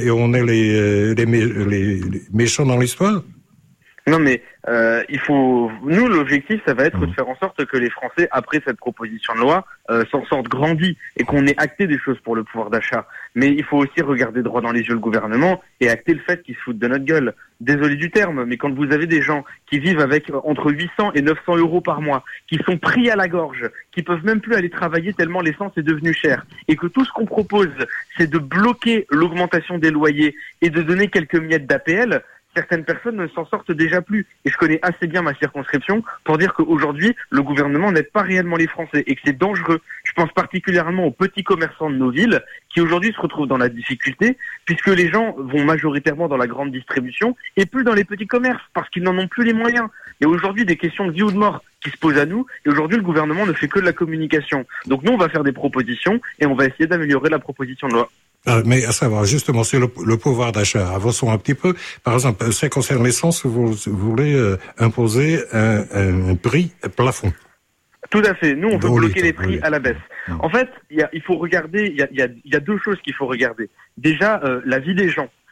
les méchants dans l'histoire?
Non, mais nous, l'objectif, ça va être de faire en sorte que les Français, après cette proposition de loi, s'en sortent grandis et qu'on ait acté des choses pour le pouvoir d'achat. Mais il faut aussi regarder droit dans les yeux le gouvernement et acter le fait qu'ils se foutent de notre gueule. Désolé du terme, mais quand vous avez des gens qui vivent avec entre 800 et 900 euros par mois, qui sont pris à la gorge, qui peuvent même plus aller travailler tellement l'essence est devenue chère, et que tout ce qu'on propose, c'est de bloquer l'augmentation des loyers et de donner quelques miettes d'APL, certaines personnes ne s'en sortent déjà plus. Et je connais assez bien ma circonscription pour dire qu'aujourd'hui, le gouvernement n'aide pas réellement les Français et que c'est dangereux. Je pense particulièrement aux petits commerçants de nos villes qui aujourd'hui se retrouvent dans la difficulté puisque les gens vont majoritairement dans la grande distribution et plus dans les petits commerces parce qu'ils n'en ont plus les moyens. Il y a aujourd'hui des questions de vie ou de mort qui se posent à nous et aujourd'hui le gouvernement ne fait que de la communication. Donc nous on va faire des propositions et on va essayer d'améliorer la proposition de loi.
Mais à savoir, justement, c'est le pouvoir d'achat. Avançons un petit peu. Par exemple, ça concerne l'essence, vous voulez imposer un prix plafond.
Tout à fait. Nous, on veut bloquer les prix à la baisse. En fait, il faut regarder, il y a 2 choses qu'il faut regarder. Déjà, la vie des gens.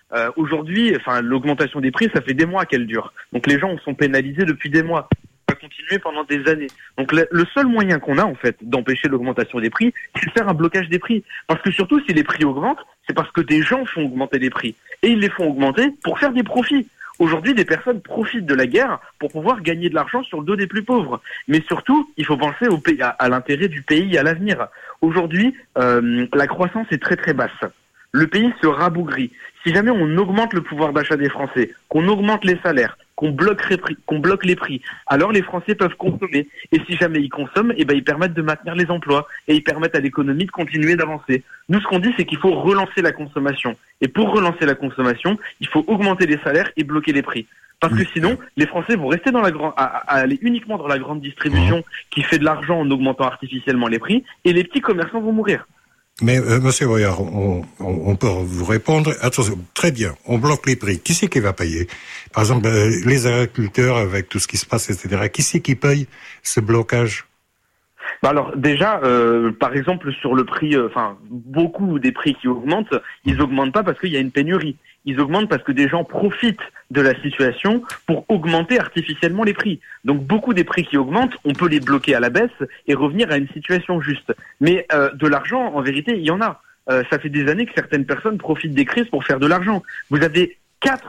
Aujourd'hui, l'augmentation des prix, ça fait des mois qu'elle dure. Donc les gens sont pénalisés depuis des mois. Ça va continuer pendant des années. Donc le seul moyen qu'on a en fait d'empêcher l'augmentation des prix, c'est de faire un blocage des prix. Parce que surtout, si les prix augmentent, c'est parce que des gens font augmenter les prix. Et ils les font augmenter pour faire des profits. Aujourd'hui, des personnes profitent de la guerre pour pouvoir gagner de l'argent sur le dos des plus pauvres. Mais surtout, il faut penser à l'intérêt du pays à l'avenir. Aujourd'hui, la croissance est très très basse. Le pays se rabougrit. Si jamais on augmente le pouvoir d'achat des Français, qu'on augmente les salaires, qu'on bloque les prix, alors les Français peuvent consommer. Et si jamais ils consomment, ils permettent de maintenir les emplois et ils permettent à l'économie de continuer d'avancer. Nous, ce qu'on dit, c'est qu'il faut relancer la consommation. Et pour relancer la consommation, il faut augmenter les salaires et bloquer les prix. Parce que sinon, les Français vont rester à aller uniquement dans la grande distribution qui fait de l'argent en augmentant artificiellement les prix, et les petits commerçants vont mourir.
Mais, Monsieur Boyard, on peut vous répondre. Attention, très bien, on bloque les prix. Qui c'est qui va payer? Par exemple, les agriculteurs, avec tout ce qui se passe, etc. Qui c'est qui paye ce blocage?
Alors déjà, par exemple sur le prix, beaucoup des prix qui augmentent, ils augmentent pas parce qu'il y a une pénurie. Ils augmentent parce que des gens profitent de la situation pour augmenter artificiellement les prix. Donc beaucoup des prix qui augmentent, on peut les bloquer à la baisse et revenir à une situation juste. Mais de l'argent, en vérité, il y en a. Ça fait des années que certaines personnes profitent des crises pour faire de l'argent. Vous avez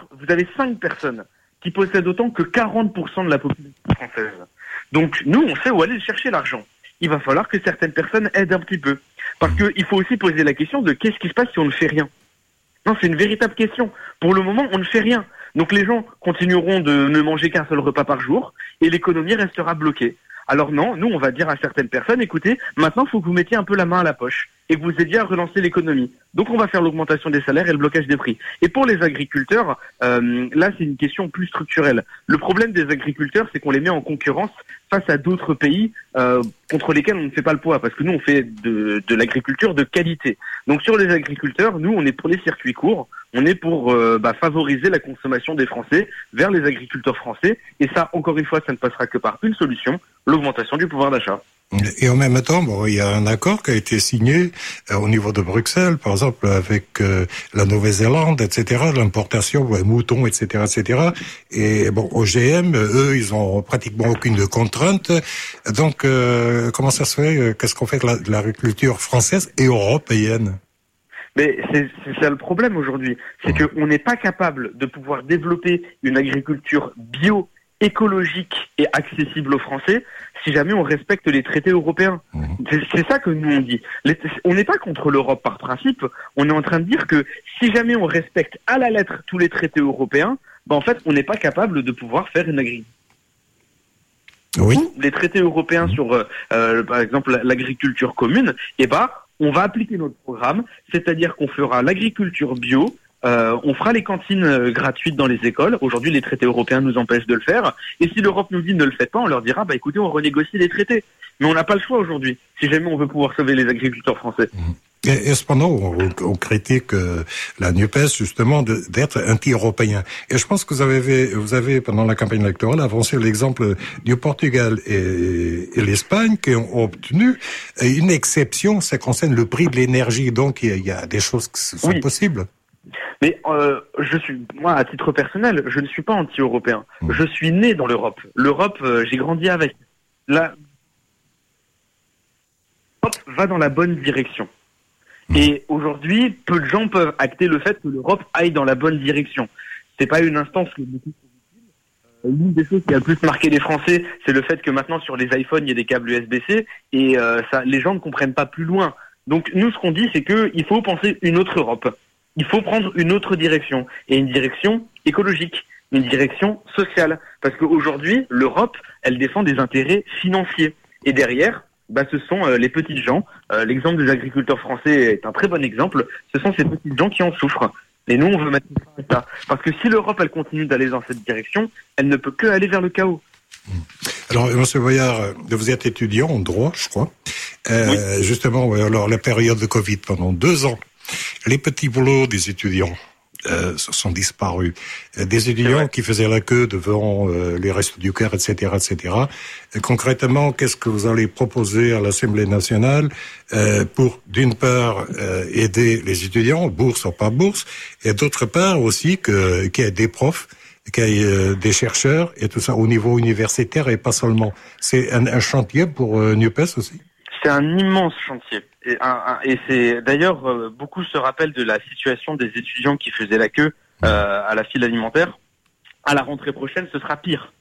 5 personnes qui possèdent autant que 40% de la population française. Donc nous, on sait où aller chercher l'argent. Il va falloir que certaines personnes aident un petit peu. Parce qu'il faut aussi poser la question de qu'est-ce qui se passe si on ne fait rien. Non, c'est une véritable question. Pour le moment, on ne fait rien. Donc les gens continueront de ne manger qu'un seul repas par jour et l'économie restera bloquée. Alors non, nous, on va dire à certaines personnes, écoutez, maintenant, il faut que vous mettiez un peu la main à la poche et que vous aidiez à relancer l'économie. Donc on va faire l'augmentation des salaires et le blocage des prix. Et pour les agriculteurs, là, c'est une question plus structurelle. Le problème des agriculteurs, c'est qu'on les met en concurrence face à d'autres pays contre lesquels on ne fait pas le poids, parce que nous, on fait de l'agriculture de qualité. Donc sur les agriculteurs, nous, on est pour les circuits courts, on est pour favoriser la consommation des Français vers les agriculteurs français. Et ça, encore une fois, ça ne passera que par une solution, l'augmentation du pouvoir d'achat.
Et en même temps, il y a un accord qui a été signé au niveau de Bruxelles, par exemple avec la Nouvelle-Zélande, etc., l'importation, moutons, etc., etc. Et OGM, eux, ils ont pratiquement aucune contrainte. Donc, comment ça se fait? Qu'est-ce qu'on fait de l'agriculture française et européenne?
Mais c'est ça le problème aujourd'hui, c'est qu'on n'est pas capable de pouvoir développer une agriculture bio, écologique et accessible aux Français si jamais on respecte les traités européens. C'est ça que nous on dit. On n'est pas contre l'Europe par principe, on est en train de dire que si jamais on respecte à la lettre tous les traités européens, en fait on n'est pas capable de pouvoir faire une agriculture.
Oui.
Les traités européens sur par exemple l'agriculture commune, on va appliquer notre programme, c'est-à-dire qu'on fera l'agriculture bio, on fera les cantines gratuites dans les écoles. Aujourd'hui, les traités européens nous empêchent de le faire. Et si l'Europe nous dit ne le faites pas, on leur dira, écoutez, on renégocie les traités. Mais on n'a pas le choix aujourd'hui, si jamais on veut pouvoir sauver les agriculteurs français.
Et cependant, on critique la NUPES justement d'être anti-européen. Et je pense que vous avez pendant la campagne électorale avancé l'exemple du Portugal et l'Espagne qui ont obtenu une exception. Ça concerne le prix de l'énergie. Donc il y a des choses qui sont possibles.
Mais moi, à titre personnel, je ne suis pas anti-européen. Je suis né dans l'Europe. L'Europe, j'ai grandi avec. L'Europe va dans la bonne direction. Et aujourd'hui, peu de gens peuvent acter le fait que l'Europe aille dans la bonne direction. C'est pas une instance qui est beaucoup trop utile. L'une des choses qui a le plus marqué les Français, c'est le fait que maintenant sur les iPhones, il y a des câbles USB-C et les gens ne comprennent pas plus loin. Donc nous, ce qu'on dit, c'est qu'il faut penser une autre Europe. Il faut prendre une autre direction, et une direction écologique, une direction sociale. Parce qu'aujourd'hui, l'Europe, elle défend des intérêts financiers. Et derrière, ce sont les petits gens. L'exemple des agriculteurs français est un très bon exemple. Ce sont ces petits gens qui en souffrent. Et nous, on veut mettre fin à ça. Parce que si l'Europe, elle continue d'aller dans cette direction, elle ne peut que aller vers le chaos.
Alors, M. Boyard, vous êtes étudiant en droit, je crois.
Oui.
Justement, alors la période de Covid pendant 2 ans. Les petits boulots des étudiants, sont disparus. Des étudiants qui faisaient la queue devant les Restos du Cœur, etc., etc. Concrètement, qu'est-ce que vous allez proposer à l'Assemblée nationale pour, d'une part, aider les étudiants, bourse ou pas bourse, et d'autre part aussi qu'il y ait des profs, qu'il y ait des chercheurs et tout ça au niveau universitaire et pas seulement. C'est un chantier pour NUPES aussi.
C'est un immense chantier. Et c'est d'ailleurs, beaucoup se rappellent de la situation des étudiants qui faisaient la queue à la file alimentaire. À la rentrée prochaine, ce sera pire.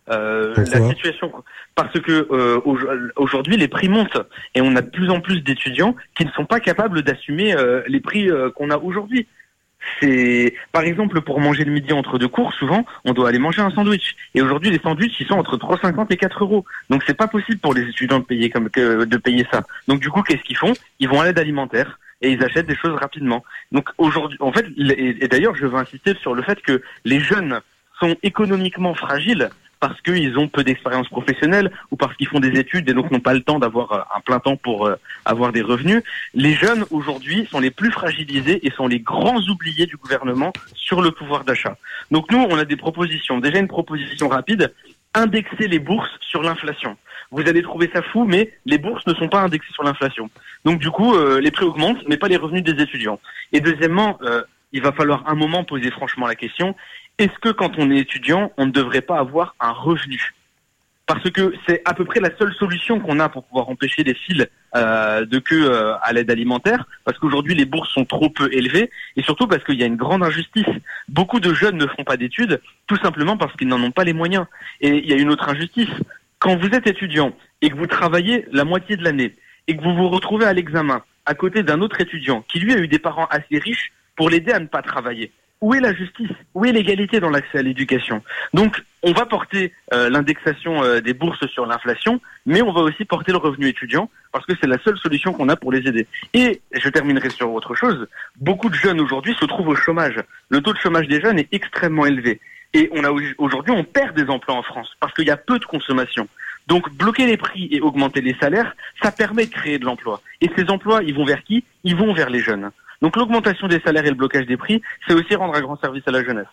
La situation, parce que aujourd'hui les prix montent et on a de plus en plus d'étudiants qui ne sont pas capables d'assumer les prix qu'on a aujourd'hui. C'est, par exemple, pour manger le midi entre deux cours, souvent, on doit aller manger un sandwich. Et aujourd'hui, les sandwichs, ils sont entre 3,50 et 4 euros. Donc, c'est pas possible pour les étudiants de payer ça. Donc, du coup, qu'est-ce qu'ils font? Ils vont à l'aide alimentaire et ils achètent des choses rapidement. Donc, aujourd'hui, en fait, et d'ailleurs, je veux insister sur le fait que les jeunes sont économiquement fragiles parce qu'ils ont peu d'expérience professionnelle ou parce qu'ils font des études et donc n'ont pas le temps d'avoir un plein temps pour avoir des revenus. Les jeunes aujourd'hui sont les plus fragilisés et sont les grands oubliés du gouvernement sur le pouvoir d'achat. Donc nous, on a des propositions. Déjà une proposition rapide, indexer les bourses sur l'inflation. Vous allez trouver ça fou, mais les bourses ne sont pas indexées sur l'inflation. Donc du coup, les prix augmentent, mais pas les revenus des étudiants. Et deuxièmement, il va falloir un moment poser franchement la question. Est-ce que quand on est étudiant, on ne devrait pas avoir un revenu? Parce que c'est à peu près la seule solution qu'on a pour pouvoir empêcher les files de queue à l'aide alimentaire, parce qu'aujourd'hui les bourses sont trop peu élevées, et surtout parce qu'il y a une grande injustice. Beaucoup de jeunes ne font pas d'études, tout simplement parce qu'ils n'en ont pas les moyens. Et il y a une autre injustice. Quand vous êtes étudiant et que vous travaillez la moitié de l'année, et que vous vous retrouvez à l'examen à côté d'un autre étudiant qui lui a eu des parents assez riches pour l'aider à ne pas travailler, où est la justice? Où est l'égalité dans l'accès à l'éducation? Donc, on va porter l'indexation des bourses sur l'inflation, mais on va aussi porter le revenu étudiant, parce que c'est la seule solution qu'on a pour les aider. Et je terminerai sur autre chose. Beaucoup de jeunes aujourd'hui se trouvent au chômage. Le taux de chômage des jeunes est extrêmement élevé. Et aujourd'hui, on perd des emplois en France, parce qu'il y a peu de consommation. Donc, bloquer les prix et augmenter les salaires, ça permet de créer de l'emploi. Et ces emplois, ils vont vers qui? Ils vont vers les jeunes. Donc l'augmentation des salaires et le blocage des prix, c'est aussi rendre un grand service à la jeunesse.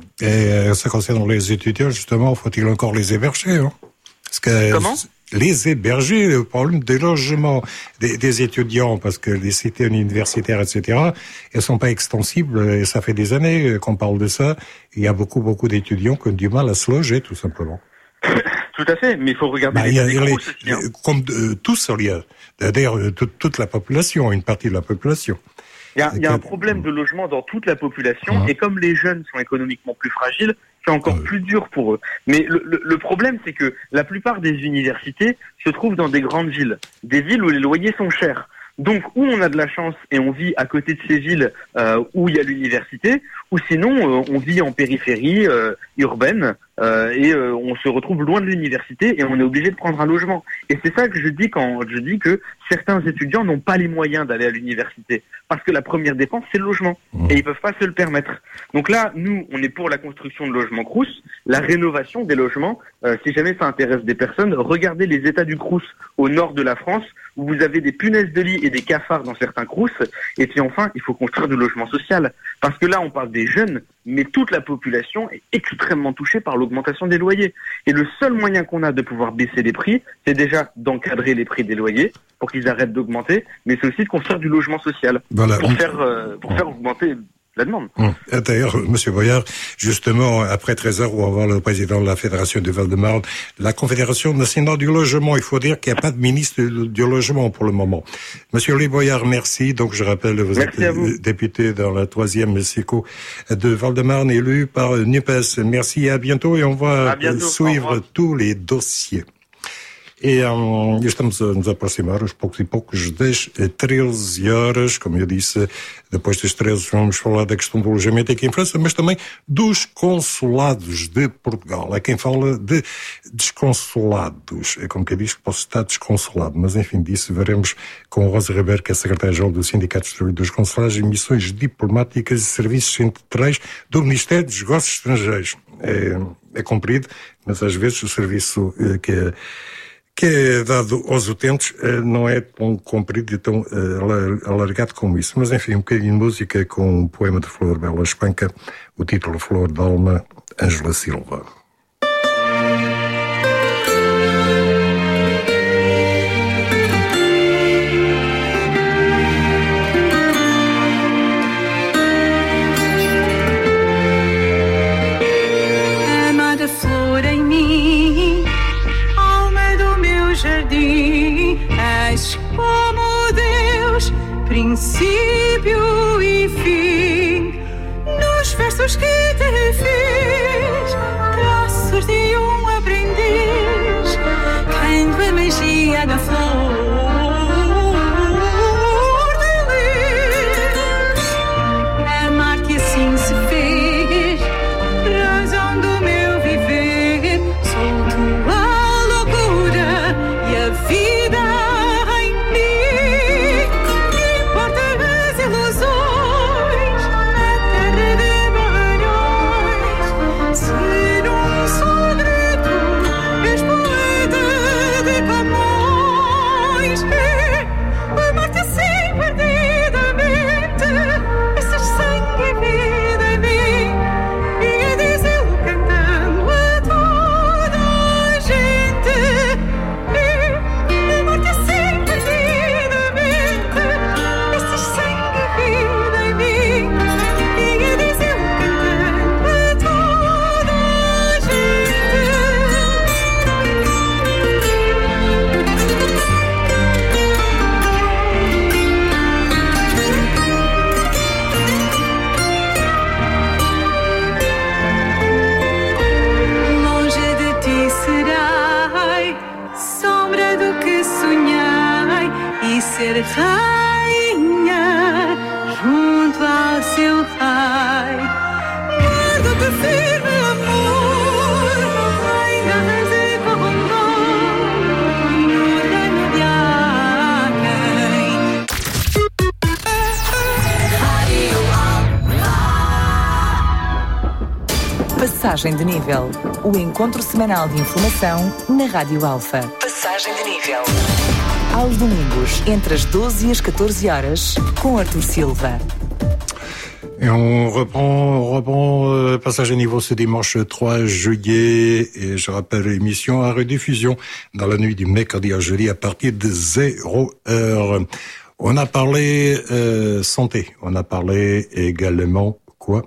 Et ça concerne les étudiants, justement, faut-il encore les héberger, hein? Parce que
comment?
Les héberger, le problème des logements des étudiants, parce que les cités universitaires, etc., elles sont pas extensibles, et ça fait des années qu'on parle de ça. Il y a beaucoup d'étudiants qui ont du mal à se loger, tout simplement.
Tout à fait, mais il faut regarder les aussi, hein.
Comme tous, d'ailleurs, toute la population, une partie de la population.
Il y a un problème de logement dans toute la population, et comme les jeunes sont économiquement plus fragiles, c'est encore plus dur pour eux. Mais le problème, c'est que la plupart des universités se trouvent dans des grandes villes, des villes où les loyers sont chers. Donc, où on a de la chance et on vit à côté de ces villes où il y a l'université, ou sinon on vit en périphérie urbaine et on se retrouve loin de l'université et on est obligé de prendre un logement. Et c'est ça que je dis quand je dis que certains étudiants n'ont pas les moyens d'aller à l'université, parce que la première dépense, c'est le logement, et ils peuvent pas se le permettre. Donc là, nous, on est pour la construction de logements Crous, la rénovation des logements. Si jamais ça intéresse des personnes, regardez les états du Crous au nord de la France, où vous avez des punaises de lit et des cafards dans certains Crous. Et puis enfin, il faut construire du logement social, parce que là, on parle des jeunes, mais toute la population est extrêmement touchée par l'augmentation des loyers. Et le seul moyen qu'on a de pouvoir baisser les prix, c'est déjà d'encadrer les prix des loyers pour qu'ils arrêtent d'augmenter, mais c'est aussi de construire du logement social, voilà, pour faire augmenter la demande.
D'ailleurs, Monsieur Boyard, justement, après 13 heures, on va voir le président de la Fédération du Val-de-Marne, la Confédération nationale du logement. Il faut dire qu'il n'y a pas de ministre du logement pour le moment. Monsieur Louis Boyard, merci. Donc, je rappelle, vous êtes député dans la 3e SICO de Val-de-Marne, élu par NUPES. Merci et à bientôt, et on va suivre tous les dossiers. E estamos a nos aproximar aos poucos e poucos das 13 horas, como eu disse, depois das 13 vamos falar da questão do alojamento aqui em França, mas também dos consulados de Portugal. Há quem fala de desconsulados, é como quem diz que posso estar desconsolado, mas enfim, disso veremos com Rosa Ribeiro, que é secretária-geral do Sindicato dos Trabalhadores Consulares e Missões Diplomáticas e Serviços Centrais do Ministério dos Negócios Estrangeiros. É comprido, mas às vezes o serviço que é dado aos utentes não é tão comprido e tão alargado como isso. Mas enfim, um bocadinho de música com um poema de Flor Bela Espanca, o título Flor d'Alma, Ângela Silva.
Princípio e fim, nos versos que te fiz, traços de um aprendiz, quando a magia da flor de lis, amar-te assim se fez, razão do meu viver, sou tua loucura e a vida. Ser rainha junto ao seu rei, guarda-te firme amor, ainda reze com no reino de alguém.
Passagem de nível, o encontro semanal de informação na Rádio Alfa. Passagem de nível. Aos domingos, entre as 12 e as 14 horas, com Arthur Silva.
Et on reprend Passage à niveau ce dimanche 3 juillet. Et je rappelle l'émission à rediffusion dans la nuit du mercredi à jeudi à partir de 0h. On a parlé santé. On a parlé également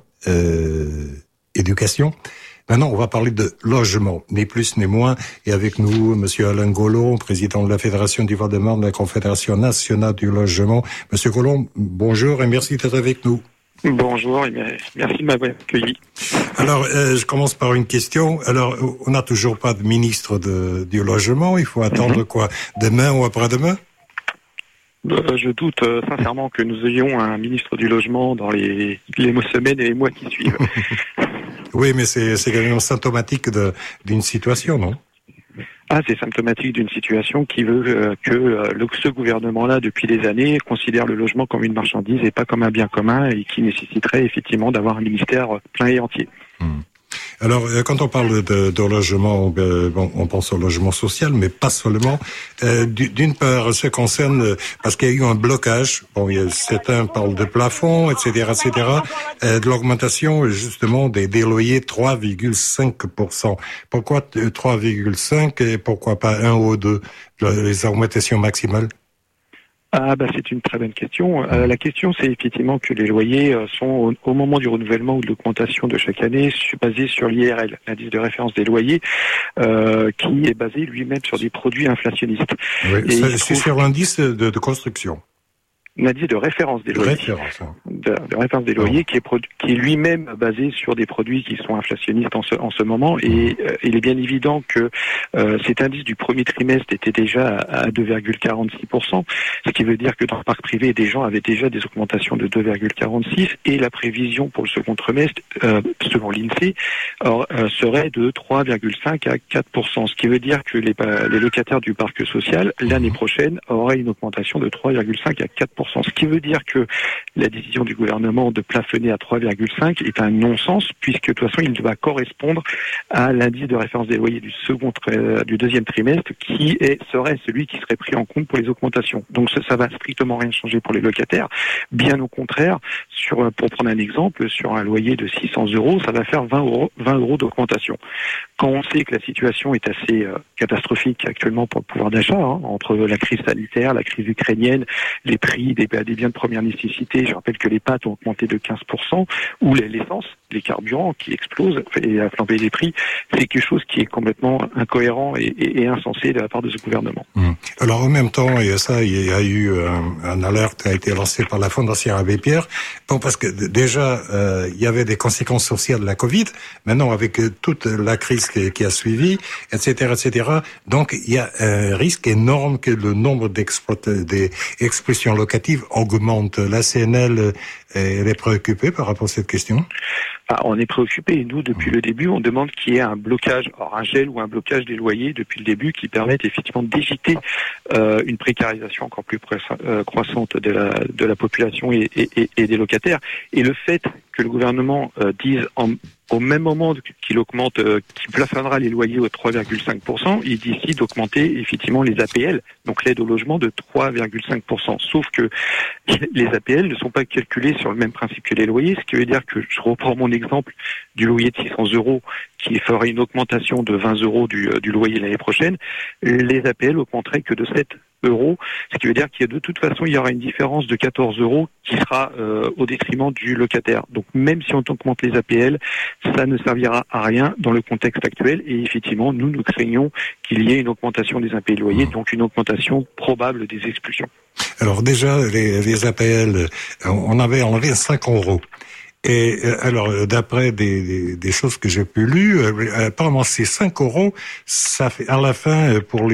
éducation. Maintenant, on va parler de logement, ni plus ni moins. Et avec nous, Monsieur Alain Gollon, président de la Fédération du Val-de-Marne, de la Confédération nationale du logement. Monsieur Gollon, bonjour et merci d'être avec nous.
Bonjour et merci de m'avoir accueilli.
Alors, je commence par une question. Alors, on n'a toujours pas de ministre du logement. Il faut attendre quoi? Demain ou après-demain?
Je doute sincèrement que nous ayons un ministre du logement dans les semaines et les mois qui suivent.
Oui, mais c'est quand même symptomatique d'une situation, non?
Ah, c'est symptomatique d'une situation qui veut que ce gouvernement-là, depuis des années, considère le logement comme une marchandise et pas comme un bien commun et qui nécessiterait effectivement d'avoir un ministère plein et entier.
Alors, quand on parle de logement, on pense au logement social, mais pas seulement. D'une part, ça concerne, parce qu'il y a eu un blocage, certains parlent de plafond, etc., de l'augmentation, justement, des loyers 3,5%. Pourquoi 3,5% et pourquoi pas 1 ou 2, les augmentations maximales?
C'est une très bonne question. La question, c'est effectivement que les loyers sont au moment du renouvellement ou de l'augmentation de chaque année basés sur l'IRL, l'indice de référence des loyers, qui est basé lui-même sur des produits inflationnistes.
Oui, c'est sur l'indice de construction.
L'indice de référence des loyers. De référence des loyers qui est lui-même basé sur des produits qui sont inflationnistes en ce moment. Et il est bien évident que cet indice du premier trimestre était déjà à 2,46%, ce qui veut dire que dans le parc privé, des gens avaient déjà des augmentations de 2,46% et la prévision pour le second trimestre, selon l'INSEE, serait de 3,5 à 4%, ce qui veut dire que les locataires du parc social, l'année prochaine, auraient une augmentation de 3,5 à 4%. 3%. Ce qui veut dire que la décision du gouvernement de plafonner à 3,5 est un non-sens, puisque de toute façon, il doit correspondre à l'indice de référence des loyers du deuxième trimestre, qui serait celui qui serait pris en compte pour les augmentations. Donc ça va strictement rien changer pour les locataires. Bien au contraire, pour prendre un exemple, sur un loyer de 600 €, ça va faire 20 € d'augmentation. Quand on sait que la situation est assez catastrophique actuellement pour le pouvoir d'achat, entre la crise sanitaire, la crise ukrainienne, les prix des biens de première nécessité, je rappelle que les pâtes ont augmenté de 15%, ou l'essence, les carburants qui explosent et la flambée des prix, c'est quelque chose qui est complètement incohérent et insensé de la part de ce gouvernement.
Alors en même temps, il y a eu un alerte qui a été lancé par la Fondation Abbé Pierre. Bon, parce que déjà, il y avait des conséquences sociales de la Covid. Maintenant, avec toute la crise qui a suivi, etc., etc. Donc, il y a un risque énorme que le nombre d'expulsions locatives augmente. La CNL, elle est préoccupée par rapport à cette question?
On est préoccupé. Nous, depuis le début, on demande qu'il y ait un blocage, un gel ou un blocage des loyers depuis le début qui permette effectivement d'éviter une précarisation encore plus croissante de la population et des locataires. Et le fait que le gouvernement dise au même moment qu'il plafonnera les loyers au 3,5%, il décide d'augmenter effectivement les APL, donc l'aide au logement, de 3,5%. Sauf que les APL ne sont pas calculés sur le même principe que les loyers, ce qui veut dire que, je reprends mon exemple du loyer de 600 € qui ferait une augmentation de 20 € du loyer l'année prochaine, les APL augmenteraient que de 7 €, ce qui veut dire qu'il y a de toute façon, il y aura une différence de 14 € qui sera au détriment du locataire. Donc même si on augmente les APL, ça ne servira à rien dans le contexte actuel, et effectivement, nous craignons qu'il y ait une augmentation des impayés de loyer, donc une augmentation probable des expulsions.
Alors déjà, les APL, on avait enlevé 5 €. Et alors, d'après des choses que j'ai pu lire, apparemment ces 5 €, ça fait à la fin pour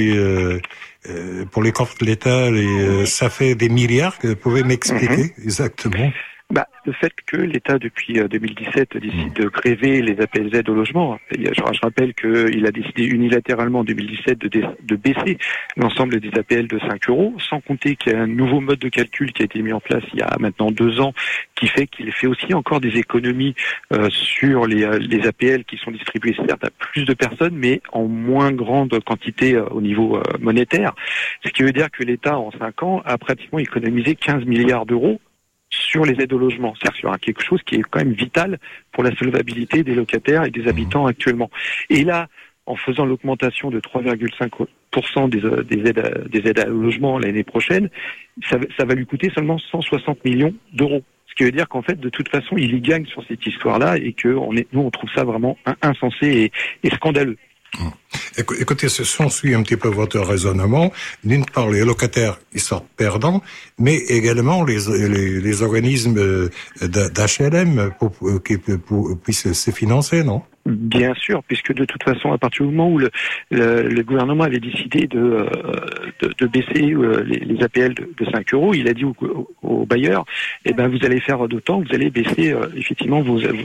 les coffres de l'État, ça fait des milliards. Vous pouvez m'expliquer exactement?
Le fait que l'État, depuis 2017, décide de gréver les APL-Z au logement. Je rappelle qu'il a décidé unilatéralement en 2017 de baisser l'ensemble des APL de 5 €, sans compter qu'il y a un nouveau mode de calcul qui a été mis en place il y a maintenant 2 ans, qui fait qu'il fait aussi encore des économies sur les APL qui sont distribuées certes à plus de personnes, mais en moins grande quantité au niveau monétaire. Ce qui veut dire que l'État, en 5 ans, a pratiquement économisé 15 milliards d'euros sur les aides au logement, c'est-à-dire sur quelque chose qui est quand même vital pour la solvabilité des locataires et des habitants actuellement. Et là, en faisant l'augmentation de 3,5% des aides au logement l'année prochaine, ça va lui coûter seulement 160 millions d'euros. Ce qui veut dire qu'en fait, de toute façon, il y gagne sur cette histoire-là, et que nous, on trouve ça vraiment insensé et scandaleux.
Écoutez, on suit un petit peu votre raisonnement. D'une part, les locataires, ils sortent perdants, mais également les organismes d'HLM qui puissent se financer, non?
Bien sûr, puisque de toute façon, à partir du moment où le gouvernement avait décidé de baisser les APL de 5 €, il a dit aux bailleurs, vous allez faire d'autant, vous allez baisser effectivement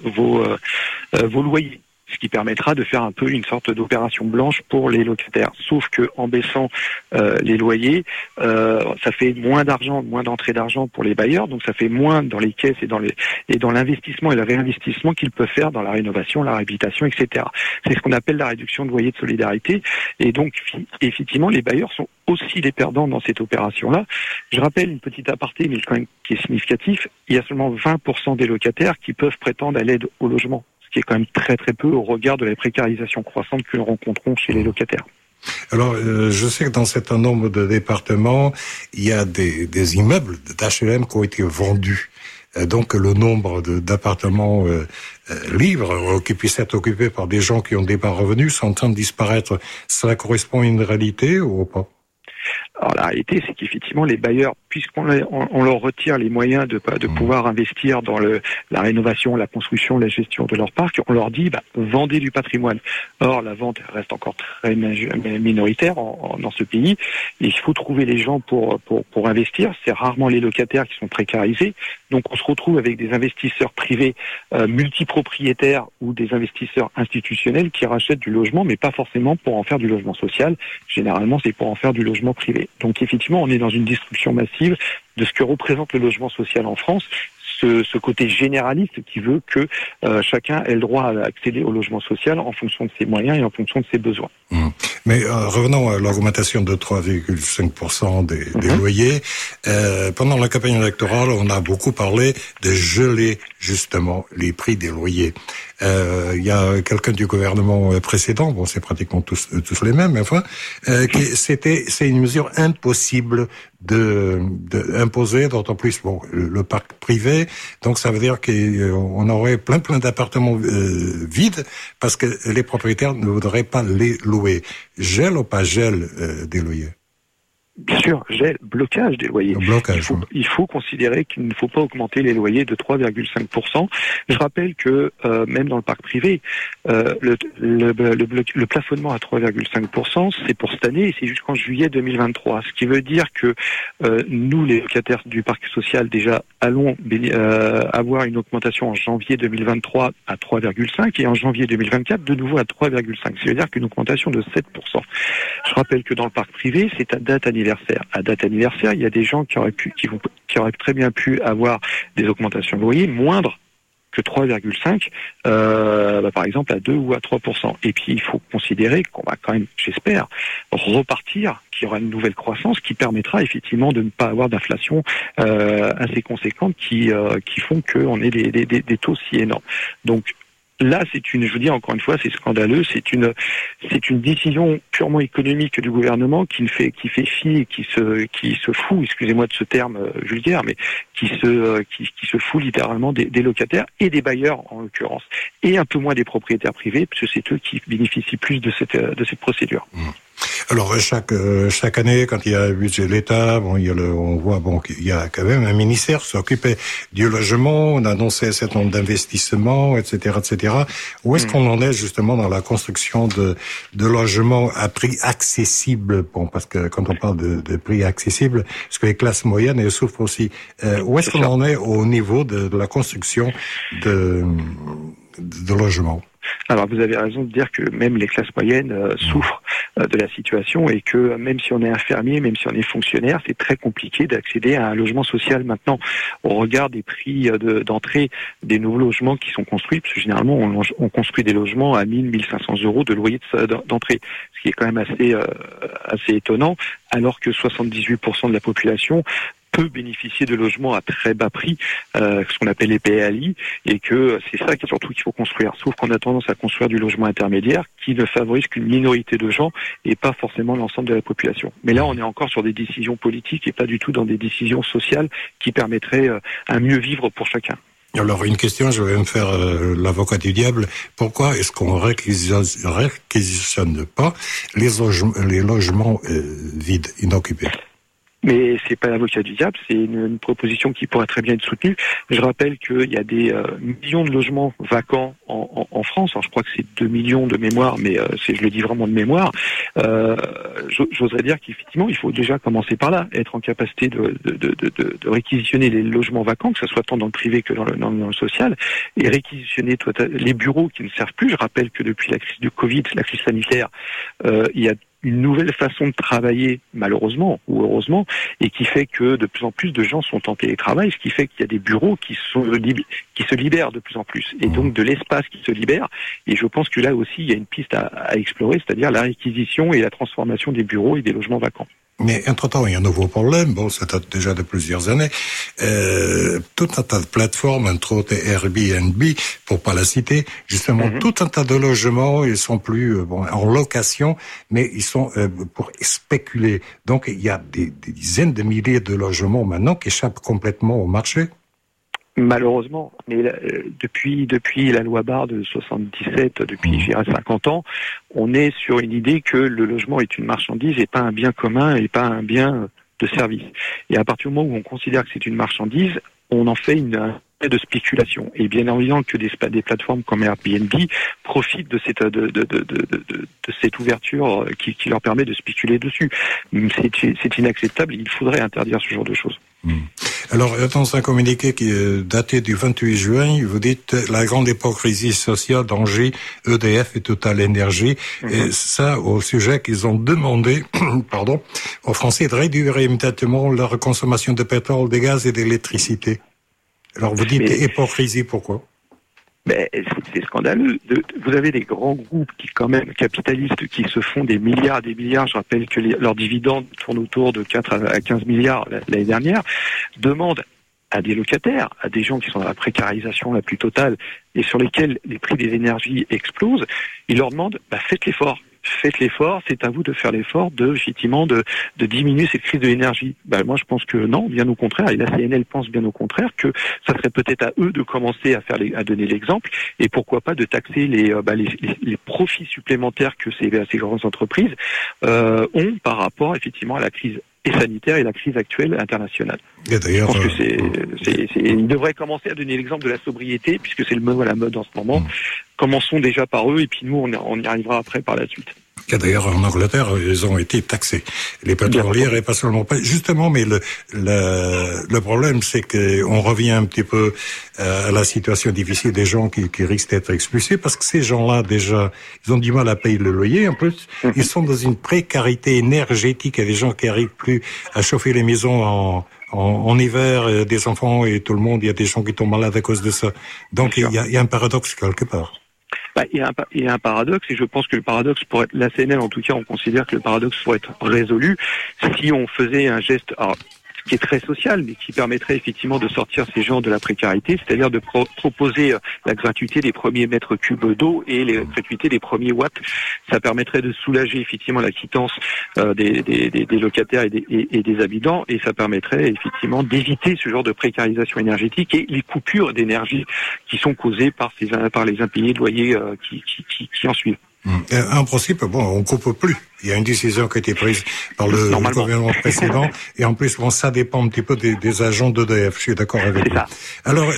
vos loyers. Ce qui permettra de faire un peu une sorte d'opération blanche pour les locataires. Sauf que en baissant les loyers, ça fait moins d'argent, moins d'entrée d'argent pour les bailleurs, donc ça fait moins dans les caisses et dans l'investissement et le réinvestissement qu'ils peuvent faire dans la rénovation, la réhabilitation, etc. C'est ce qu'on appelle la réduction de loyer de solidarité. Et donc, effectivement, les bailleurs sont aussi les perdants dans cette opération-là. Je rappelle une petite aparté, mais quand même qui est significatif, il y a seulement 20% des locataires qui peuvent prétendre à l'aide au logement, ce qui est quand même très très peu au regard de la précarisation croissante que nous rencontrons chez les locataires.
Alors, je sais que dans un certain nombre de départements, il y a des immeubles d'HLM qui ont été vendus. Donc, le nombre d'appartements libres qui puissent être occupés par des gens qui ont des bas revenus sont en train de disparaître. Cela correspond à une réalité ou pas?
Alors la réalité, c'est qu'effectivement les bailleurs, puisqu'on leur retire les moyens de pouvoir investir dans la rénovation, la construction, la gestion de leur parc, on leur dit vendez du patrimoine. Or la vente reste encore très minoritaire dans ce pays. Il faut trouver les gens pour investir. C'est rarement les locataires qui sont précarisés. Donc on se retrouve avec des investisseurs privés multipropriétaires ou des investisseurs institutionnels qui rachètent du logement, mais pas forcément pour en faire du logement social. Généralement, c'est pour en faire du logement privé. Donc effectivement, on est dans une destruction massive perspective de ce que représente le logement social en France. Ce côté généraliste qui veut que chacun ait le droit à accéder au logement social en fonction de ses moyens et en fonction de ses besoins.
Mais revenons à l'augmentation de 3,5% des loyers. Pendant la campagne électorale, on a beaucoup parlé de geler justement les prix des loyers. Il y a quelqu'un du gouvernement précédent, bon c'est pratiquement tous les mêmes, mais enfin, c'est une mesure impossible de imposer, d'autant plus le parc privé. Donc ça veut dire qu'on aurait plein d'appartements vides parce que les propriétaires ne voudraient pas les louer. Gel ou pas gel des loyers?
Bien sûr, blocage des loyers. Il faut considérer qu'il ne faut pas augmenter les loyers de 3,5%. Je rappelle que même dans le parc privé, le plafonnement à 3,5%, c'est pour cette année et c'est jusqu'en juillet 2023. Ce qui veut dire que nous, les locataires du parc social, déjà allons avoir une augmentation en janvier 2023 à 3,5% et en janvier 2024 de nouveau à 3,5%. Ce qui veut dire qu'une augmentation de 7%. Je rappelle que dans le parc privé, c'est à date anniversaire. À date anniversaire, il y a des gens qui auraient très bien pu avoir des augmentations de loyer moindres que 3,5, par exemple à 2 ou à 3%. Et puis il faut considérer qu'on va quand même, j'espère, repartir, qu'il y aura une nouvelle croissance qui permettra effectivement de ne pas avoir d'inflation assez conséquente qui font qu'on ait des taux si énormes. Donc là, je vous dis encore une fois, c'est scandaleux. C'est une décision purement économique du gouvernement qui fait fi, qui se fout, excusez-moi de ce terme vulgaire, mais qui se fout littéralement des locataires et des bailleurs en l'occurrence, et un peu moins des propriétaires privés, parce que c'est eux qui bénéficient plus de cette procédure.
Alors chaque année, quand il y a un budget de l'État, on voit qu'il y a quand même un ministère qui s'occupait du logement. On a annoncé un certain nombre d'investissements, etc., etc. Où est-ce qu'on en est justement dans la construction de logements à prix accessible? Bon, parce que quand on parle de prix accessible, parce que les classes moyennes elles souffrent aussi. Où est-ce qu'on en est au niveau de la construction de logements?
Alors vous avez raison de dire que même les classes moyennes souffrent de la situation et que même si on est infirmier, même si on est fonctionnaire, c'est très compliqué d'accéder à un logement social maintenant. Au regard des prix d'entrée des nouveaux logements qui sont construits, parce que généralement on construit des logements à 1 500 € de loyer d'entrée, ce qui est quand même assez étonnant, alors que 78% de la population peut bénéficier de logements à très bas prix, ce qu'on appelle les PALI, et que c'est ça surtout qu'il faut construire. Sauf qu'on a tendance à construire du logement intermédiaire qui ne favorise qu'une minorité de gens et pas forcément l'ensemble de la population. Mais là, on est encore sur des décisions politiques et pas du tout dans des décisions sociales qui permettraient un mieux vivre pour chacun.
Alors, une question, je vais me faire l'avocat du diable. Pourquoi est-ce qu'on réquisitionne pas les logements vides, inoccupés?
Mais c'est pas l'avocat du diable, c'est une proposition qui pourrait très bien être soutenue. Je rappelle qu'il y a des millions de logements vacants en France. Alors, je crois que c'est 2 millions de mémoire, mais je le dis vraiment de mémoire. J'oserais dire qu'effectivement, il faut déjà commencer par là, être en capacité de réquisitionner les logements vacants, que ce soit tant dans le privé que dans le social, et réquisitionner les bureaux qui ne servent plus. Je rappelle que depuis la crise du Covid, la crise sanitaire, il y a une nouvelle façon de travailler, malheureusement ou heureusement, et qui fait que de plus en plus de gens sont en télétravail, ce qui fait qu'il y a des bureaux qui se libèrent de plus en plus, et donc de l'espace qui se libère. Et je pense que là aussi, il y a une piste à explorer, c'est-à-dire la réquisition et la transformation des bureaux et des logements vacants.
Mais entre-temps, il y a un nouveau problème. Bon, ça date déjà de plusieurs années. Tout un tas de plateformes, entre autres Airbnb, pour pas la citer, justement, tout un tas de logements, ils sont plus en location, mais ils sont pour spéculer. Donc, il y a des dizaines de milliers de logements maintenant qui échappent complètement au marché.
Malheureusement, mais depuis la loi Barre de 77, depuis 50 ans, on est sur une idée que le logement est une marchandise et pas un bien commun et pas un bien de service. Et à partir du moment où on considère que c'est une marchandise, on en fait une de spéculation. Et bien évidemment que des plateformes comme Airbnb profitent de cette ouverture qui leur permet de spéculer dessus. C'est inacceptable, il faudrait interdire ce genre de choses.
Alors, dans un communiqué qui est daté du 28 juin, vous dites la grande hypocrisie sociale d'Engie, EDF et Total Énergie. Et ça, au sujet qu'ils ont demandé, aux Français de réduire immédiatement leur consommation de pétrole, de gaz et d'électricité. Alors, vous dites hypocrisie, pourquoi?
Mais c'est scandaleux. Vous avez des grands groupes qui, quand même, capitalistes, qui se font des milliards et des milliards. Je rappelle que leurs dividendes tournent autour de 4 à 15 milliards l'année dernière. Demandent à des locataires, à des gens qui sont dans la précarisation la plus totale et sur lesquels les prix des énergies explosent. Ils leur demandent, faites l'effort. Faites l'effort, c'est à vous de faire l'effort effectivement, de diminuer cette crise de l'énergie. Moi, je pense que non, bien au contraire, et la CNL pense bien au contraire que ça serait peut-être à eux de commencer à donner l'exemple, et pourquoi pas de taxer les profits supplémentaires que ces grandes entreprises ont par rapport effectivement à la crise sanitaire et la crise actuelle internationale.
Et d'ailleurs,
je pense que ils devraient commencer à donner l'exemple de la sobriété, puisque c'est la mode en ce moment. Commençons déjà par eux, et puis nous, on y arrivera après par la suite.
Et d'ailleurs, en Angleterre, ils ont été taxés. Les pétrolières, et pas seulement. Justement, mais le problème, c'est qu'on revient un petit peu à la situation difficile des gens qui risquent d'être expulsés, parce que ces gens-là, déjà, ils ont du mal à payer le loyer. En plus, ils sont dans une précarité énergétique. Il y a des gens qui n'arrivent plus à chauffer les maisons en hiver, des enfants et tout le monde. Il y a des gens qui tombent malades à cause de ça. Donc, il y a un paradoxe quelque part.
Il y a un paradoxe, et je pense que le paradoxe, pour être la CNL en tout cas, on considère que le paradoxe pourrait être résolu si on faisait un geste qui est très social, mais qui permettrait effectivement de sortir ces gens de la précarité, c'est-à-dire de proposer la gratuité des premiers mètres cubes d'eau et la gratuité des premiers watts. Ça permettrait de soulager effectivement la quittance des locataires et des habitants, et ça permettrait effectivement d'éviter ce genre de précarisation énergétique et les coupures d'énergie qui sont causées par les impayés de loyers qui en suivent.
En principe, on coupe plus. Il y a une décision qui a été prise par le gouvernement précédent, et en plus, ça dépend un petit peu des agents d'EDF. Je suis d'accord avec vous. Alors,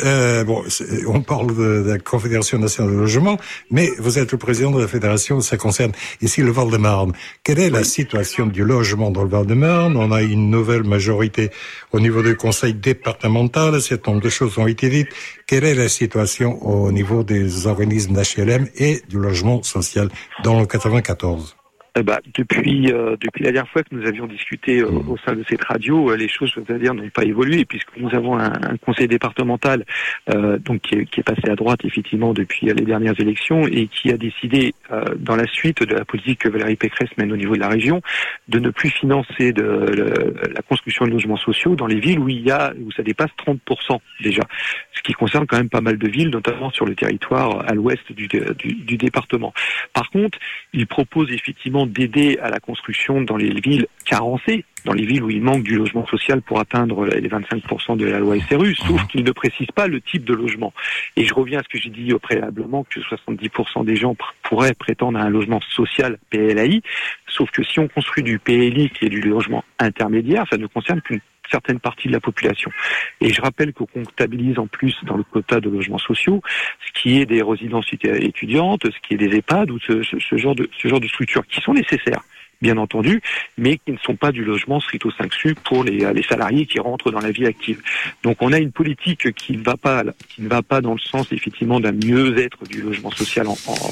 on parle de la Confédération nationale de logement, mais vous êtes le président de la fédération, ça concerne ici le Val-de-Marne. Quelle est la situation du logement dans le Val-de-Marne? On a une nouvelle majorité au niveau du conseil départemental, un certain nombre de choses ont été dites. Quelle est la situation au niveau des organismes d'HLM et du logement social dans le 94?
Depuis la dernière fois que nous avions discuté au sein de cette radio, les choses, je veux dire, n'ont pas évolué, puisque nous avons un conseil départemental qui est passé à droite effectivement depuis les dernières élections, et qui a décidé, dans la suite de la politique que Valérie Pécresse mène au niveau de la région, de ne plus financer la construction de logements sociaux dans les villes où ça dépasse 30% déjà, ce qui concerne quand même pas mal de villes, notamment sur le territoire à l'ouest du département. Par contre, il propose effectivement d'aider à la construction dans les villes carencées, dans les villes où il manque du logement social pour atteindre les 25% de la loi SRU, sauf qu'il ne précise pas le type de logement. Et je reviens à ce que j'ai dit préalablement, que 70% des gens pourraient prétendre à un logement social PLAI, sauf que si on construit du PLI, qui est du logement intermédiaire, ça ne concerne qu'une certaine partie de la population. Et je rappelle qu'on comptabilise en plus dans le quota de logements sociaux ce qui est des résidences étudiantes, ce qui est des EHPAD ou ce genre de structures qui sont nécessaires, bien entendu, mais qui ne sont pas du logement stricto sensu pour les salariés qui rentrent dans la vie active. Donc on a une politique qui ne va pas dans le sens effectivement d'un mieux-être du logement social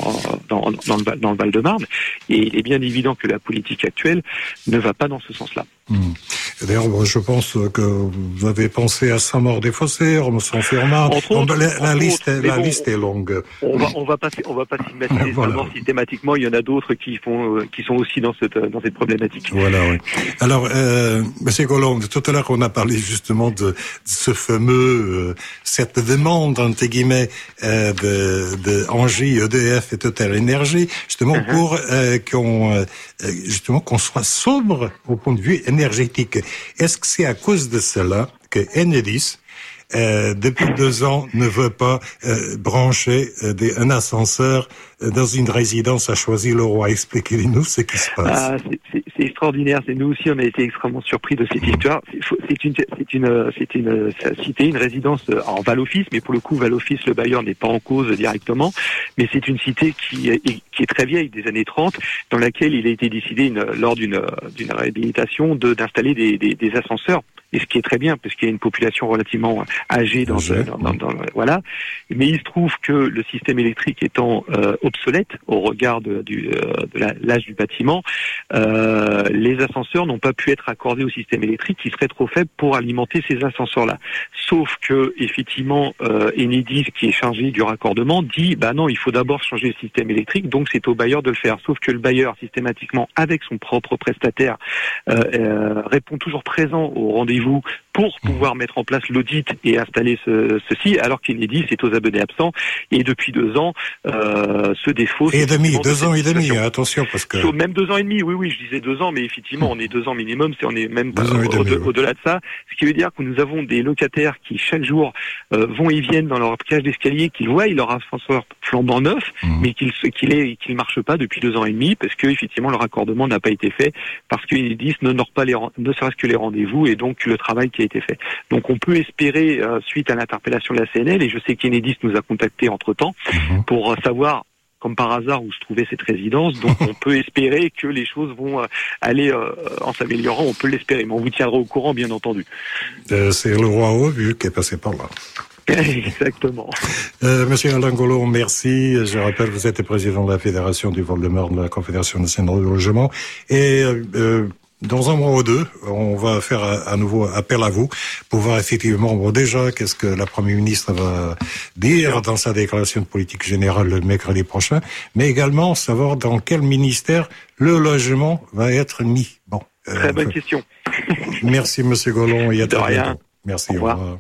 dans le Val-de-Marne, et il est bien évident que la politique actuelle ne va pas dans ce sens-là.
D'ailleurs, je pense que vous avez pensé à Saint-Maur-des-Fossés, Saint-Firmin. La liste est longue.
On va pas stigmatiser Saint-Maur systématiquement. Il y en a d'autres qui sont aussi dans cette problématique.
Voilà, oui. Alors, Monsieur Golland, tout à l'heure, on a parlé justement de ce fameux, cette demande, entre guillemets, de Engie, EDF et Total Énergie, justement, pour qu'on soit sobre au point de vue énergétique. Est-ce que c'est à cause de cela que Enedis, depuis 2 ans, ne veut pas brancher un ascenseur dans une résidence à Choisy-le-Roi? Expliquez-nous ce qui se passe.
C'est extraordinaire. Nous aussi, on a été extrêmement surpris de cette histoire. C'était une résidence en Val-Office, mais pour le coup, Val-Office, le bailleur n'est pas en cause directement, mais c'est une cité qui est très vieille, des années 30, dans laquelle il a été décidé lors d'une réhabilitation d'installer des ascenseurs et ce qui est très bien parce qu'il y a une population relativement âgée voilà. Mais il se trouve que le système électrique étant obsolète au regard de l'âge du bâtiment, les ascenseurs n'ont pas pu être accordés au système électrique qui serait trop faible pour alimenter ces ascenseurs-là. Sauf que effectivement, Enedis, qui est chargé du raccordement, dit non, il faut d'abord changer le système électrique, donc c'est au bailleur de le faire. Sauf que le bailleur, systématiquement, avec son propre prestataire, répond toujours présent au rendez-vous pour pouvoir mettre en place l'audit et installer ceci, alors qu'Enedis est aux abonnés absents. Et depuis 2 ans, ce défaut...
Et demi, 2 ans et demi, attention, parce que...
Même 2 ans et demi, oui, je disais 2 ans, mais effectivement, on est 2 ans minimum, on est même au-delà de ça. Ce qui veut dire que nous avons des locataires qui, chaque jour, vont et viennent dans leur cage d'escalier, qu'ils voient leur ascenseur flambant neuf, mais qu'il marche pas depuis 2 ans et demi, parce que effectivement le raccordement n'a pas été fait, parce qu'Enedis n'honore pas ne serait-ce que les rendez-vous, et donc le travail qui a été fait. Donc on peut espérer, suite à l'interpellation de la CNL, et je sais qu'Enedis nous a contactés entre-temps, pour savoir, comme par hasard, où se trouvait cette résidence. Donc on peut espérer que les choses vont aller en s'améliorant, on peut l'espérer, mais on vous tiendra au courant, bien entendu.
C'est le roi Aubu qui est passé par là.
Exactement.
Monsieur Alain Gollon, merci. Je rappelle, vous êtes président de la Fédération du Val-de-Marne, de la Confédération nationale du logement. Et dans un mois ou 2, on va faire à nouveau appel à vous pour voir effectivement, déjà, qu'est-ce que la Première ministre va dire dans sa déclaration de politique générale le mercredi prochain, mais également savoir dans quel ministère le logement va être mis. Bon.
Très bonne question.
Merci, monsieur Gollon, et à très bientôt. Merci,
au revoir.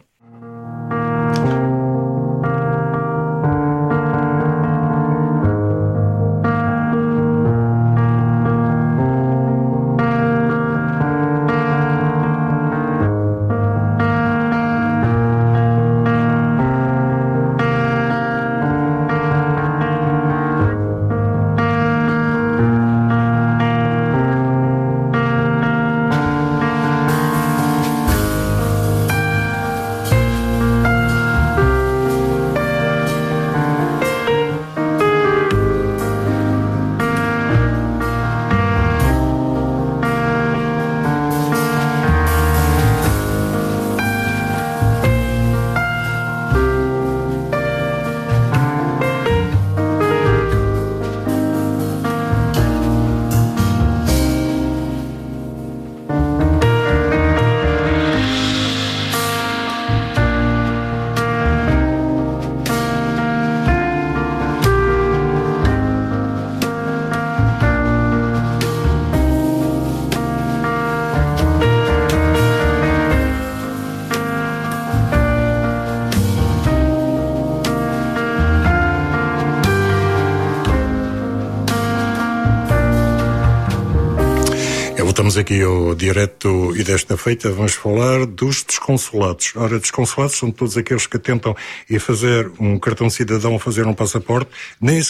Estamos aqui ao direto e desta feita vamos falar dos desconsolados. Ora, desconsolados são todos aqueles que tentam ir fazer um cartão cidadão, fazer um passaporte, nem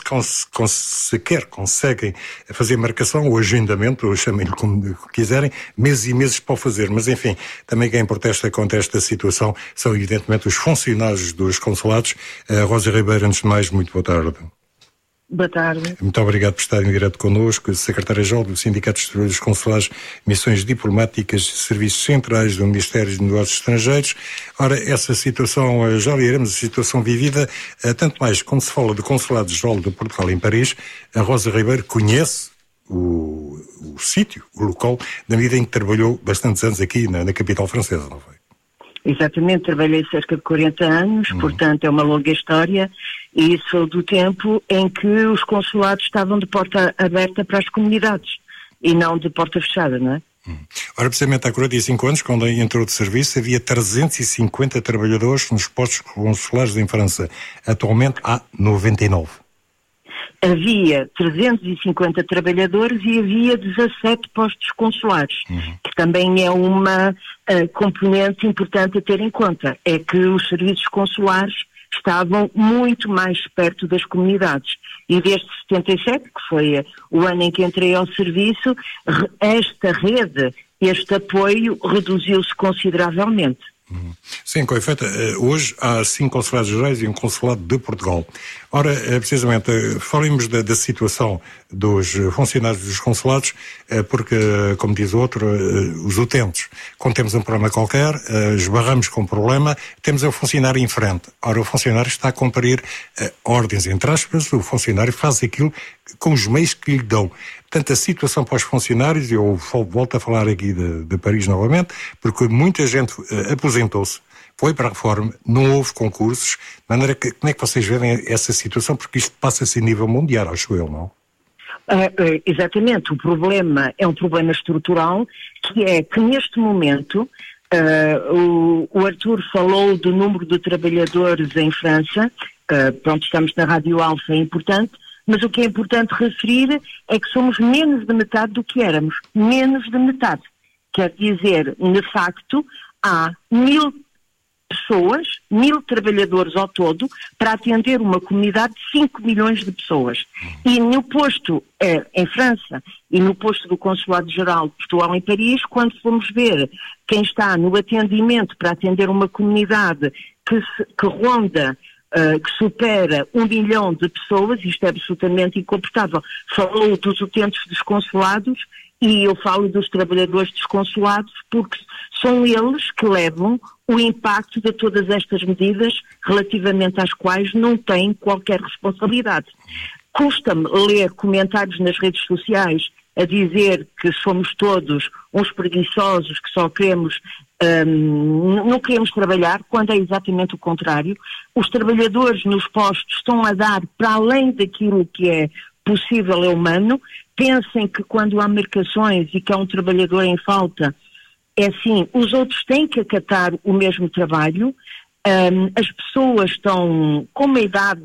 sequer conseguem fazer marcação ou agendamento, ou chamem-lhe como quiserem, meses e meses para o fazer. Mas enfim, também quem protesta contra esta situação são evidentemente os funcionários dos consulados. Rosa Ribeiro, antes de mais, muito boa tarde.
Boa tarde.
Muito obrigado por estar em direto connosco, Secretária-Geral do Sindicato dos Trabalhadores Consulares, Missões Diplomáticas e Serviços Centrais do Ministério dos Negócios Estrangeiros. Ora, essa situação, já iremos, a situação vivida, tanto mais quando se fala do Consulado-Geral de Portugal em Paris, a Rosa Ribeiro conhece o sítio, o local, na medida em que trabalhou bastantes anos aqui na capital francesa, não foi?
Exatamente, trabalhei cerca de 40 anos, portanto é uma longa história, e isso foi do tempo em que os consulados estavam de porta aberta para as comunidades e não de porta fechada, não é?
Ora, precisamente há 45 anos, quando entrou de serviço, havia 350 trabalhadores nos postos consulares em França. Atualmente há 99.
Havia 350 trabalhadores e havia 17 postos consulares, que também é uma componente importante a ter em conta. É que os serviços consulares estavam muito mais perto das comunidades. E desde 77, que foi o ano em que entrei ao serviço, esta rede, este apoio reduziu-se consideravelmente.
Sim, com efeito, hoje há 5 consulados gerais e um consulado de Portugal. Ora, precisamente, falemos da situação dos funcionários dos consulados, porque, como diz o outro, os utentes, quando temos um problema qualquer, esbarramos com um problema, temos o funcionário em frente. Ora, o funcionário está a cumprir ordens, entre aspas, o funcionário faz aquilo com os meios que lhe dão. Portanto, a situação para os funcionários, eu volto a falar aqui de Paris novamente, porque muita gente aposentou-se, foi para a reforma, não houve concursos, de maneira que, como é que vocês veem essa situação? Porque isto passa-se a nível mundial, acho eu, não?
Exatamente, o problema é um problema estrutural, que é que neste momento, o Arthur falou do número de trabalhadores em França, pronto, estamos na Rádio Alfa, é importante, mas o que é importante referir é que somos menos de metade do que éramos. Menos de metade. Quer dizer, de facto, há 1000 pessoas, 1000 trabalhadores ao todo, para atender uma comunidade de 5 milhões de pessoas. E no posto, em França, e no posto do Consulado-Geral de Portugal em Paris, quando fomos ver quem está no atendimento para atender uma comunidade que ronda, que supera 1 milhão de pessoas, isto é absolutamente incomportável. Falou dos utentes dos consulados e eu falo dos trabalhadores dos consulados porque são eles que levam o impacto de todas estas medidas relativamente às quais não têm qualquer responsabilidade. Custa-me ler comentários nas redes sociais a dizer que somos todos uns preguiçosos, que só queremos não queremos trabalhar, quando é exatamente o contrário. Os trabalhadores nos postos estão a dar para além daquilo que é possível, é humano. Pensem que quando há marcações e que há um trabalhador em falta, é assim, os outros têm que acatar o mesmo trabalho. As pessoas estão com uma idade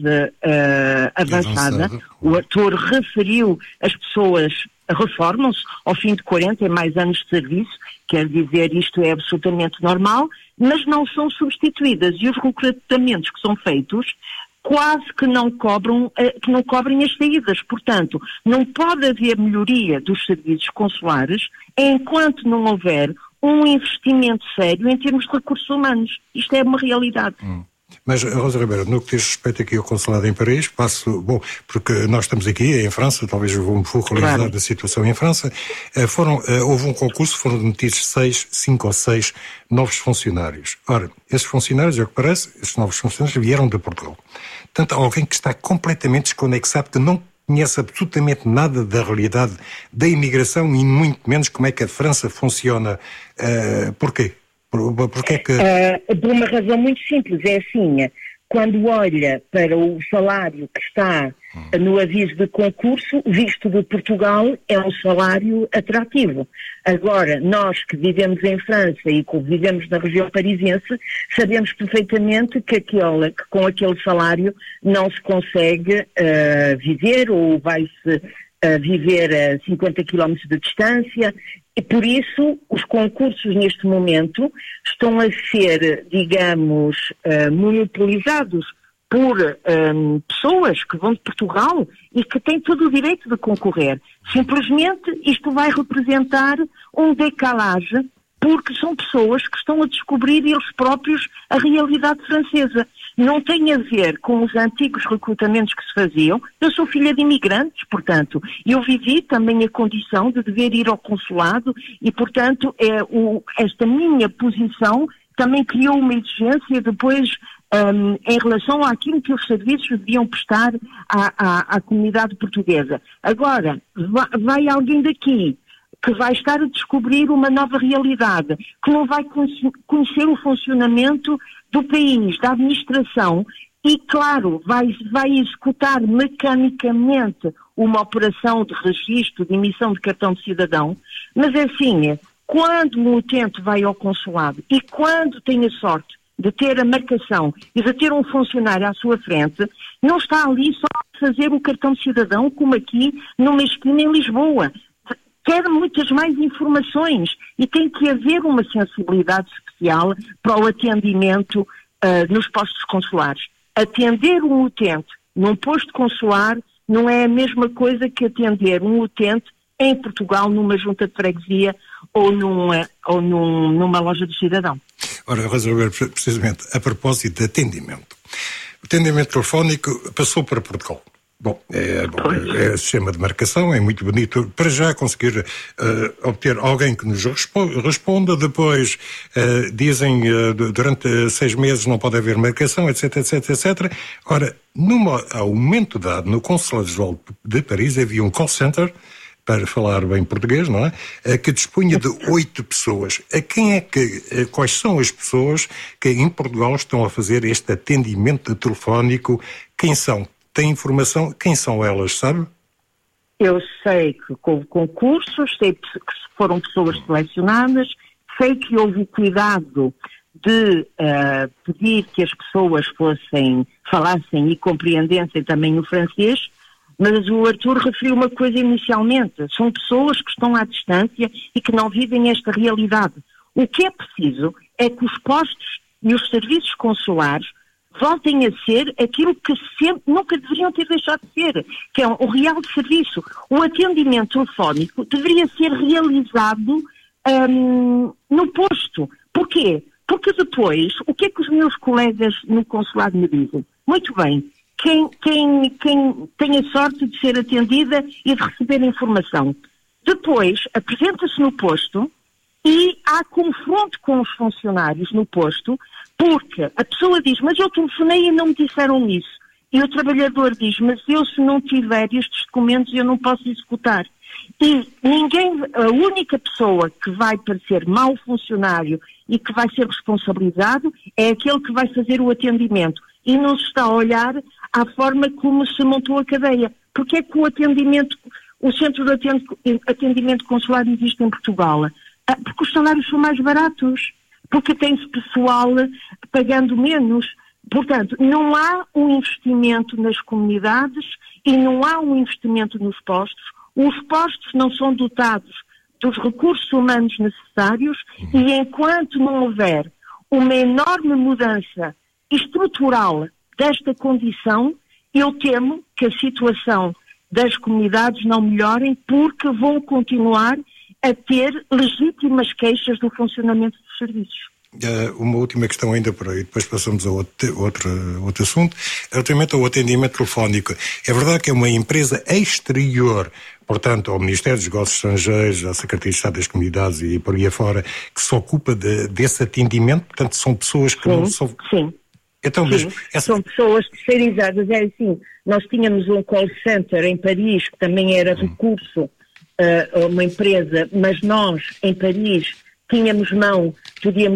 avançada. O Arthur referiu, as pessoas reformam-se ao fim de 40 e mais anos de serviço, quer dizer, isto é absolutamente normal, mas não são substituídas e os recrutamentos que são feitos quase que não cobrem as saídas. Portanto, não pode haver melhoria dos serviços consulares enquanto não houver um investimento sério em termos de recursos humanos. Isto é uma realidade.
Mas, Rosa Ribeiro, no que diz respeito aqui ao consulado em Paris, porque nós estamos aqui em França, talvez eu vou focalizar da situação em França, houve um concurso, foram demitidos 5 ou 6 novos funcionários. Ora, esses funcionários, ao que parece, esses novos funcionários vieram de Portugal. Portanto, alguém que está completamente desconexado, que não conhece absolutamente nada da realidade da imigração e muito menos como é que a França funciona. Porquê? Porquê que...
Por uma razão muito simples, é assim, quando olha para o salário que está no aviso de concurso, visto de Portugal, é um salário atrativo. Agora, nós que vivemos em França e que vivemos na região parisiense, sabemos perfeitamente que com aquele salário não se consegue viver ou vai-se viver a 50 km de distância. E por isso os concursos neste momento estão a ser, digamos, monopolizados por pessoas que vão de Portugal e que têm todo o direito de concorrer. Simplesmente isto vai representar um decalagem porque são pessoas que estão a descobrir eles próprios a realidade francesa. Não tem a ver com os antigos recrutamentos que se faziam. Eu sou filha de imigrantes, portanto, eu vivi também a condição de dever ir ao consulado e, portanto, esta minha posição também criou uma exigência depois em relação àquilo que os serviços deviam prestar à comunidade portuguesa. Agora, vai alguém daqui que vai estar a descobrir uma nova realidade, que não vai conhecer o funcionamento do país, da administração, e, claro, vai executar mecanicamente uma operação de registro, de emissão de cartão de cidadão, mas é assim, quando um utente vai ao consulado e quando tem a sorte de ter a marcação e de ter um funcionário à sua frente, não está ali só a fazer o cartão de cidadão, como aqui numa esquina em Lisboa. Quer muitas mais informações e tem que haver uma sensibilidade especial para o atendimento nos postos consulares. Atender um utente num posto consular não é a mesma coisa que atender um utente em Portugal numa junta de freguesia ou numa loja de cidadão.
Ora, resolver precisamente a propósito de atendimento. O atendimento telefónico passou para Portugal. Bom, é sistema de marcação, é muito bonito. Para já conseguir obter alguém que nos responda, depois dizem durante 6 meses não pode haver marcação, etc, etc, etc. Ora, ao momento dado, no Consulado-Geral de Paris havia um call center, para falar bem português, não é? Que dispunha de 8 pessoas. Quais são as pessoas que em Portugal estão a fazer este atendimento telefónico? Quem são? Tem informação? Quem são elas, sabe?
Eu sei que houve concursos, sei que foram pessoas selecionadas, sei que houve o cuidado de pedir que as pessoas falassem e compreendessem também o francês, mas o Arthur referiu uma coisa inicialmente, são pessoas que estão à distância e que não vivem esta realidade. O que é preciso é que os postos e os serviços consulares voltem a ser aquilo que sempre, nunca deveriam ter deixado de ser, que é o real serviço. O atendimento telefónico deveria ser realizado no posto. Porquê? Porque depois, o que é que os meus colegas no consulado me dizem? Muito bem, quem tem a sorte de ser atendida e de receber informação. Depois, apresenta-se no posto e há confronto com os funcionários no posto, porque a pessoa diz, mas eu telefonei e não me disseram isso. E o trabalhador diz, mas eu se não tiver estes documentos eu não posso executar. E a única pessoa que vai parecer mau funcionário e que vai ser responsabilizado é aquele que vai fazer o atendimento. E não se está a olhar à forma como se montou a cadeia. Porque é que o centro de atendimento consular existe em Portugal? Porque os salários são mais baratos. Porque tem-se pessoal pagando menos. Portanto, não há um investimento nas comunidades e não há um investimento nos postos. Os postos não são dotados dos recursos humanos necessários e enquanto não houver uma enorme mudança estrutural desta condição, eu temo que a situação das comunidades não melhorem porque vão continuar a ter legítimas queixas do funcionamento dos serviços.
Uma última questão ainda por aí, depois passamos a outro assunto, relativamente ao atendimento telefónico. É verdade que é uma empresa exterior, portanto, ao Ministério dos Negócios Estrangeiros, à Secretaria de Estado das Comunidades e por aí afora, que se ocupa desse atendimento, portanto, são pessoas que não são...
Sim.
Então,
sim, são pessoas terceirizadas. É assim, nós tínhamos um call center em Paris, que também era recurso a uma empresa, mas nós, em Paris, tínhamos podíamos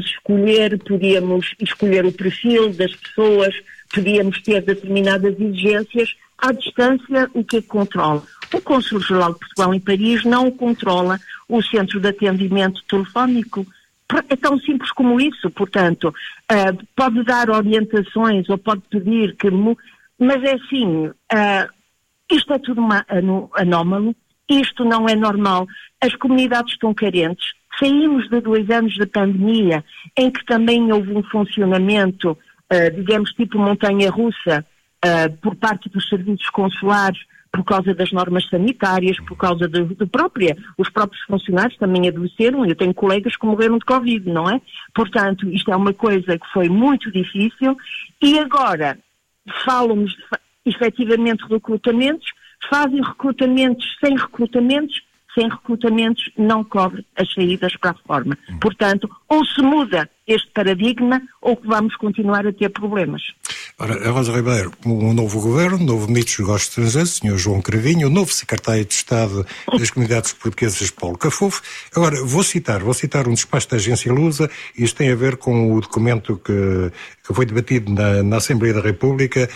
escolher o perfil das pessoas, podíamos ter determinadas exigências. À distância, o que é que controla? O Consulado-Geral de Portugal em Paris não controla o centro de atendimento telefónico. É tão simples como isso, portanto, pode dar orientações ou pode pedir que... Mas é assim, isto é tudo anómalo, isto não é normal, as comunidades estão carentes, saímos de 2 anos de pandemia em que também houve um funcionamento, digamos, tipo montanha-russa, por parte dos serviços consulares, por causa das normas sanitárias, por causa os próprios funcionários também adoeceram. Eu tenho colegas que morreram de Covid, não é? Portanto, isto é uma coisa que foi muito difícil. E agora, falam-nos efetivamente recrutamentos, fazem recrutamentos, sem recrutamentos não cobre as saídas para a reforma. Portanto, ou se muda este paradigma ou vamos continuar a ter problemas.
Ora, Rosa Ribeiro, um novo governo, novo ministro dos Negócios Estrangeiros, Sr. João Cravinho, o novo secretário de Estado das Comunidades Portuguesas, Paulo Cafofo. Agora, vou citar um despacho da agência Lusa, e isto tem a ver com o documento que foi debatido na Assembleia da República,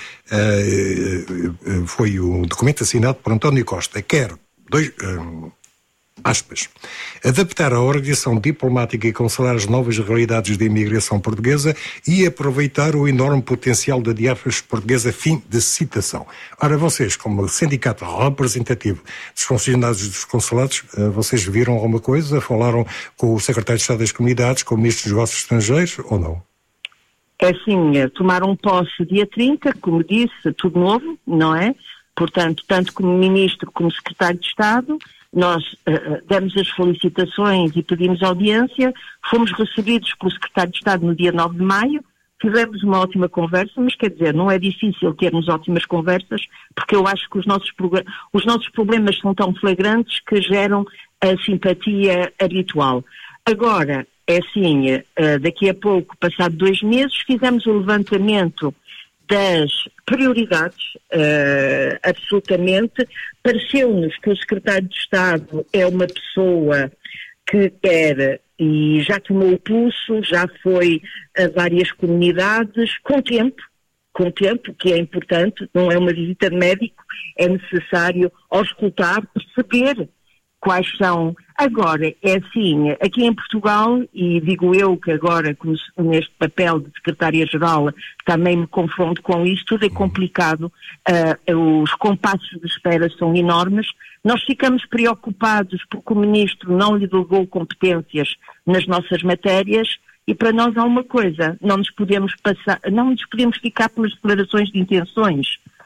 foi um documento assinado por António Costa, quer aspas, adaptar a organização diplomática e consular às novas realidades da imigração portuguesa e aproveitar o enorme potencial da diáspora portuguesa, fim de citação. Ora, vocês, como sindicato representativo dos funcionários dos consulados, vocês viram alguma coisa? Falaram com o secretário de Estado das Comunidades, com o ministro dos Negócios Estrangeiros, ou não?
É assim, tomaram posse dia 30, como disse, tudo novo, não é? Portanto, tanto como ministro como secretário de Estado, nós demos as felicitações e pedimos audiência, fomos recebidos pelo Secretário de Estado no dia 9 de maio, tivemos uma ótima conversa, mas quer dizer, não é difícil termos ótimas conversas, porque eu acho que os nossos problemas são tão flagrantes que geram a simpatia habitual. Agora, é assim, daqui a pouco, passado 2 meses, fizemos o levantamento das prioridades, absolutamente. Pareceu-nos que o Secretário de Estado é uma pessoa que quer e já tomou o pulso, já foi a várias comunidades, com tempo, que é importante, não é uma visita de médico, é necessário auscultar, perceber quais são. Agora, é assim, aqui em Portugal, e digo eu que agora, neste papel de secretária-geral, também me confronto com isto, tudo é complicado, os compassos de espera são enormes, nós ficamos preocupados porque o Ministro não lhe delegou competências nas nossas matérias, e para nós há uma coisa, não nos podemos ficar pelas declarações de intenções.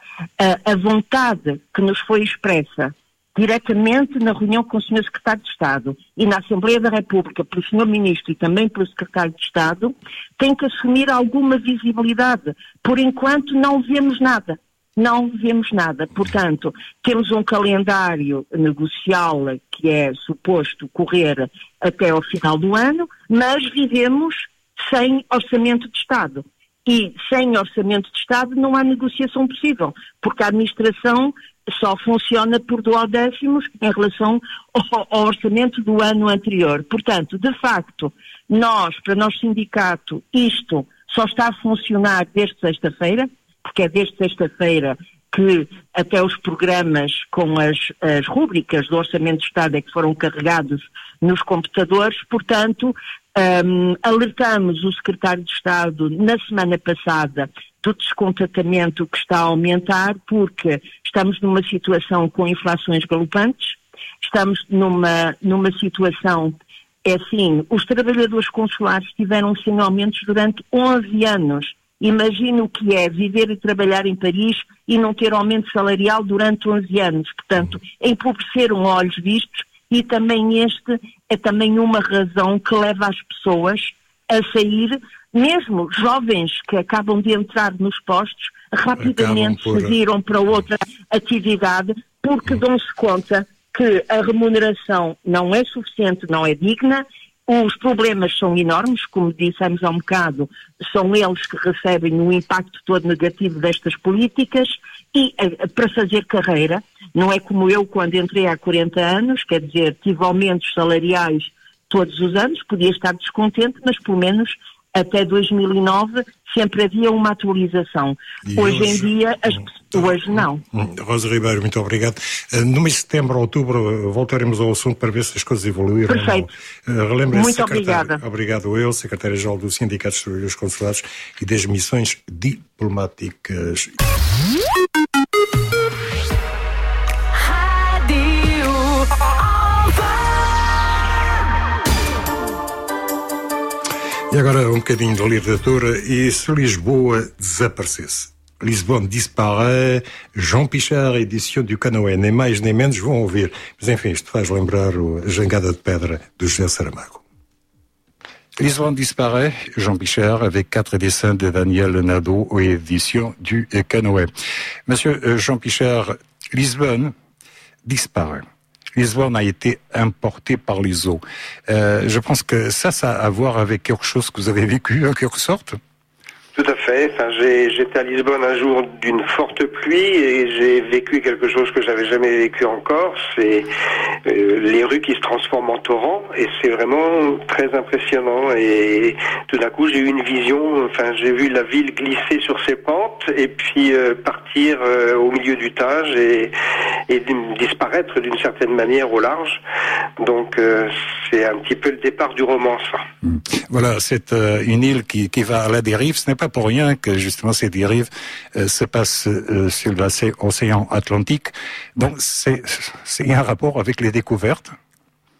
A vontade que nos foi expressa diretamente na reunião com o Sr. Secretário de Estado e na Assembleia da República, pelo Sr. Ministro e também pelo Secretário de Estado, tem que assumir alguma visibilidade. Por enquanto não vemos nada. Não vemos nada. Portanto, temos um calendário negocial que é suposto correr até ao final do ano, mas vivemos sem orçamento de Estado. E sem orçamento de Estado não há negociação possível, porque a administração só funciona por duodécimos em relação ao orçamento do ano anterior. Portanto, de facto, para nós sindicato, isto só está a funcionar desde sexta-feira, porque é desde sexta-feira que até os programas com as rúbricas do Orçamento de Estado é que foram carregados nos computadores. Portanto, alertamos o Secretário de Estado na semana passada do descontentamento que está a aumentar, porque estamos numa situação com inflações galopantes, estamos numa situação, é assim, os trabalhadores consulares tiveram sem aumentos durante 11 anos. Imagina o que é viver e trabalhar em Paris e não ter aumento salarial durante 11 anos. Portanto, empobreceram a olhos vistos, e também este é também uma razão que leva as pessoas a sair, mesmo jovens que acabam de entrar nos postos, rapidamente se viram para outra atividade, porque dão-se conta que a remuneração não é suficiente, não é digna. Os problemas são enormes, como dissemos há um bocado, são eles que recebem o impacto todo negativo destas políticas, e para fazer carreira, não é como eu quando entrei há 40 anos, quer dizer, tive aumentos salariais todos os anos, podia estar descontente, mas pelo menos até 2009 sempre havia uma atualização. Hoje em dia as pessoas não.
Rosa Ribeiro, muito obrigado. No mês de setembro, outubro, voltaremos ao assunto para ver se as coisas evoluíram.
Perfeito. Muito obrigada.
Obrigado eu, Secretária-Geral do Sindicato dos Trabalhadores Consulares e das Missões Diplomáticas. E agora um bocadinho da literatura. E se Lisboa desaparecesse? Lisbonne disparaît, Jean Pichard, édition du Canoë. Nem mais nem menos vão ouvir. Mas enfim, isto faz lembrar a Jangada de Pedra do José Saramago.
Lisbonne disparaît, Jean Pichard, avec 4 dessins de Daniel Nadeau aux éditions du Canoë. Monsieur Jean Pichard, Lisbonne disparaît. Lisbonne a été importée par les eaux. Je pense que ça a à voir avec quelque chose que vous avez vécu, en quelque sorte.
Tout à fait. Enfin, j'étais à Lisbonne un jour d'une forte pluie et j'ai vécu quelque chose que j'avais jamais vécu encore. C'est les rues qui se transforment en torrents et c'est vraiment très impressionnant. Et tout d'un coup, j'ai eu une vision. Enfin, j'ai vu la ville glisser sur ses pentes et puis partir au milieu du Tage et disparaître d'une certaine manière au large. Donc, c'est un petit peu le départ du roman, ça.
Voilà, c'est une île qui va à la dérive. Ce n'est pas pour rien que justement ces dérives se passent sur l'océan Atlantique. Donc c'est un rapport avec les découvertes.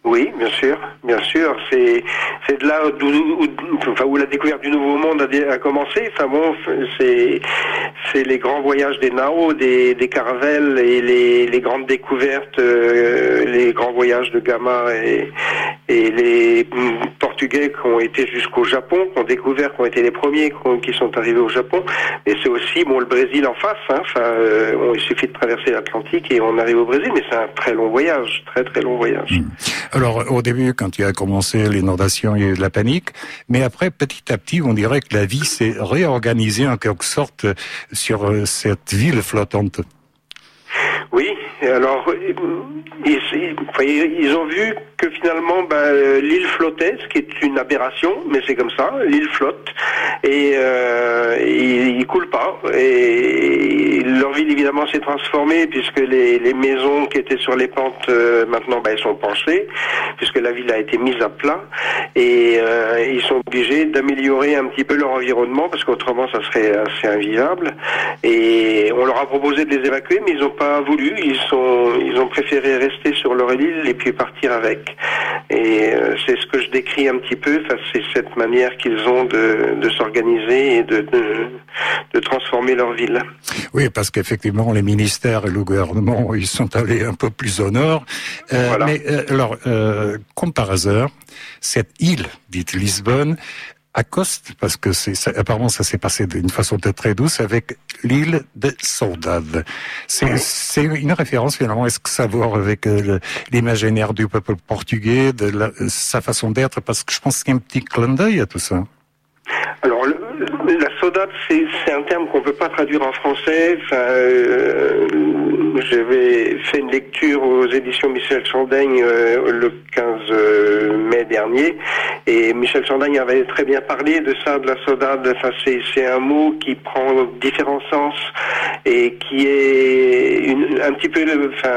Oui, bien sûr. C'est de là où la découverte du Nouveau Monde a commencé. Enfin bon, c'est les grands voyages des Nao, des Caravelles et les grandes découvertes, les grands voyages de Gama et les Portugais qui ont été jusqu'au Japon, qui ont été les premiers qui sont arrivés au Japon. Et c'est aussi le Brésil en face. Hein. Il suffit de traverser l'Atlantique et on arrive au Brésil, mais c'est un très long voyage, très très long voyage.
Alors, au début, quand il a commencé l'inondation, il y a eu de la panique. Mais après, petit à petit, on dirait que la vie s'est réorganisée en quelque sorte sur cette ville flottante.
Oui, alors ils ont vu que finalement l'île flottait, ce qui est une aberration, mais c'est comme ça, l'île flotte et il coule pas. Et leur ville évidemment s'est transformée puisque les maisons qui étaient sur les pentes maintenant elles sont penchées, puisque la ville a été mise à plat et ils sont obligés d'améliorer un petit peu leur environnement parce qu'autrement ça serait assez invivable. Et on leur a proposé de les évacuer, mais ils n'ont pas voulu. Ils ont préféré rester sur leur île et puis partir avec. Et c'est ce que je décris un petit peu. Enfin, c'est cette manière qu'ils ont de s'organiser et de transformer leur ville.
Oui, parce qu'effectivement, les ministères et le gouvernement, ils sont allés un peu plus au nord. Voilà. Mais alors, comme par hasard, cette île, dite Lisbonne, accoste, parce que apparemment ça s'est passé d'une façon très douce, avec l'île de Saudade. C'est une référence finalement, est-ce que ça va avec l'imaginaire du peuple portugais, sa façon d'être, parce que je pense qu'il y a un petit clin d'œil à tout ça.
Alors, la Saudade, c'est un terme qu'on ne peut pas traduire en français. J'avais fait une lecture aux éditions Michel Chandaigne le 15 mai dernier, et Michel Chandaigne avait très bien parlé de ça, de la Saudade. Enfin, c'est un mot qui prend différents sens et qui est un petit peu,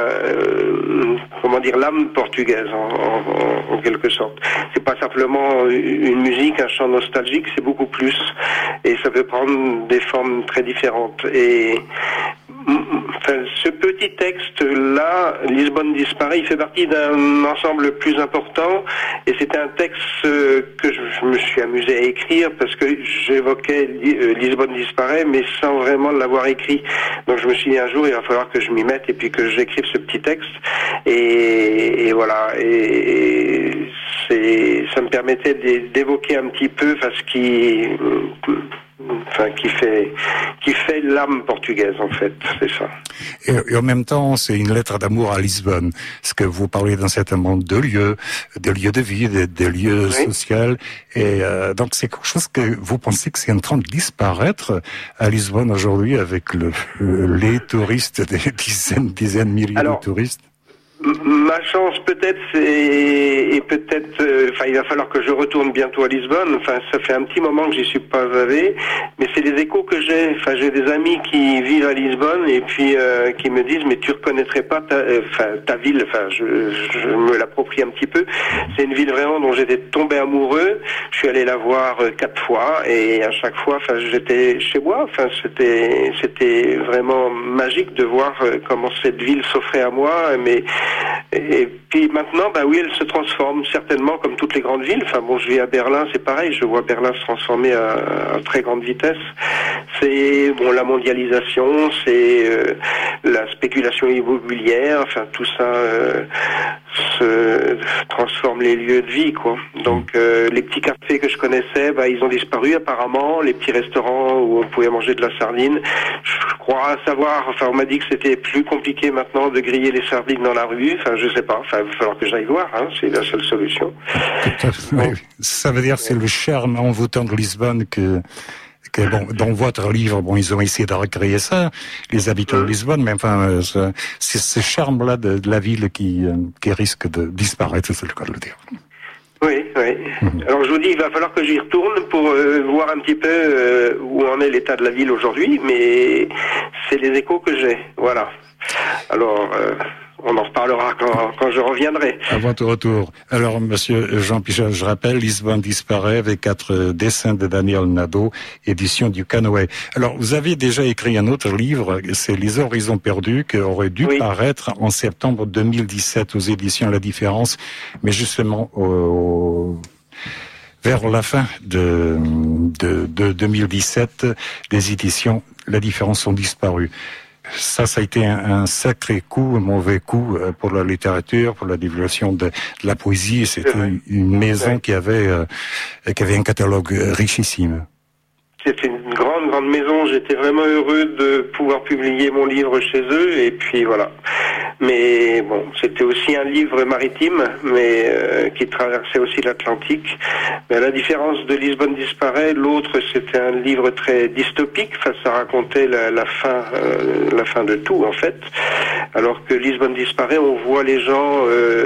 l'âme portugaise en quelque sorte. C'est pas simplement une musique, un chant nostalgique, c'est beaucoup plus, et ça peut prendre des formes très différentes. Et ce petit texte-là, Lisbonne disparaît, il fait partie d'un ensemble plus important, et c'était un texte que je me suis amusé à écrire parce que j'évoquais Lisbonne disparaît, mais sans vraiment l'avoir écrit. Donc je me suis dit un jour, il va falloir que je m'y mette et puis que j'écrive ce petit texte, et voilà. Et ça me permettait d'évoquer un petit peu qui fait l'âme portugaise, en fait, c'est ça.
Et en même temps, c'est une lettre d'amour à Lisbonne, parce que vous parlez d'un certain nombre de lieux de vie, des lieux sociaux, et donc c'est quelque chose que vous pensez que c'est en train de disparaître à Lisbonne aujourd'hui avec les touristes, des dizaines de milliers de touristes.
Ma chance peut-être, il va falloir que je retourne bientôt à Lisbonne. Enfin, ça fait un petit moment que j'y suis pas allé, mais c'est les échos que j'ai. Enfin, j'ai des amis qui vivent à Lisbonne et puis qui me disent mais tu reconnaîtrais pas ta ville. Enfin, je me l'approprie un petit peu. C'est une ville vraiment dont j'étais tombé amoureux. Je suis allé la voir 4 fois et à chaque fois, j'étais chez moi. Enfin, c'était vraiment magique de voir comment cette ville s'offrait à moi. Et puis maintenant, elle se transforme certainement comme toutes les grandes villes. Enfin bon, je vis à Berlin, c'est pareil. Je vois Berlin se transformer à très grande vitesse. C'est la mondialisation, c'est la spéculation immobilière. Enfin tout ça se transforme les lieux de vie, quoi. Donc les petits cafés que je connaissais, ils ont disparu apparemment. Les petits restaurants où on pouvait manger de la sardine. Je crois savoir. Enfin, on m'a dit que c'était plus compliqué maintenant de griller les sardines dans la rue. Enfin, je sais pas. Enfin, il va falloir que j'aille voir. C'est la seule solution.
Oui. Ça veut dire que c'est le charme envoûtant de Lisbonne que dans votre livre, ils ont essayé de recréer ça, les habitants de Lisbonne, mais enfin, c'est ce charme-là de la ville qui risque de disparaître, c'est le cas de le dire.
Oui. Alors je vous dis, il va falloir que j'y retourne pour voir un petit peu où en est l'état de la ville aujourd'hui, mais c'est les échos que j'ai. Voilà. Alors, on en reparlera quand je reviendrai.
À votre retour. Alors, monsieur Jean Pichard, je rappelle, Lisbonne disparaît avec 4 dessins de Daniel Nadeau, édition du Canoë. Alors, vous avez déjà écrit un autre livre, c'est Les Horizons perdus, qui aurait dû paraître en septembre 2017 aux éditions La Différence, mais justement vers la fin de 2017, les éditions La Différence sont disparues. Ça a été un sacré coup, un mauvais coup pour la littérature, pour la divulgation de la poésie. C'était une maison qui avait un catalogue richissime.
C'était une grande maison. J'étais vraiment heureux de pouvoir publier mon livre chez eux. Et puis voilà. Mais bon, c'était aussi un livre maritime, mais qui traversait aussi l'Atlantique. Mais à la différence de Lisbonne disparaît, l'autre c'était un livre très dystopique. Enfin, ça racontait la fin de tout en fait. Alors que Lisbonne disparaît, on voit les gens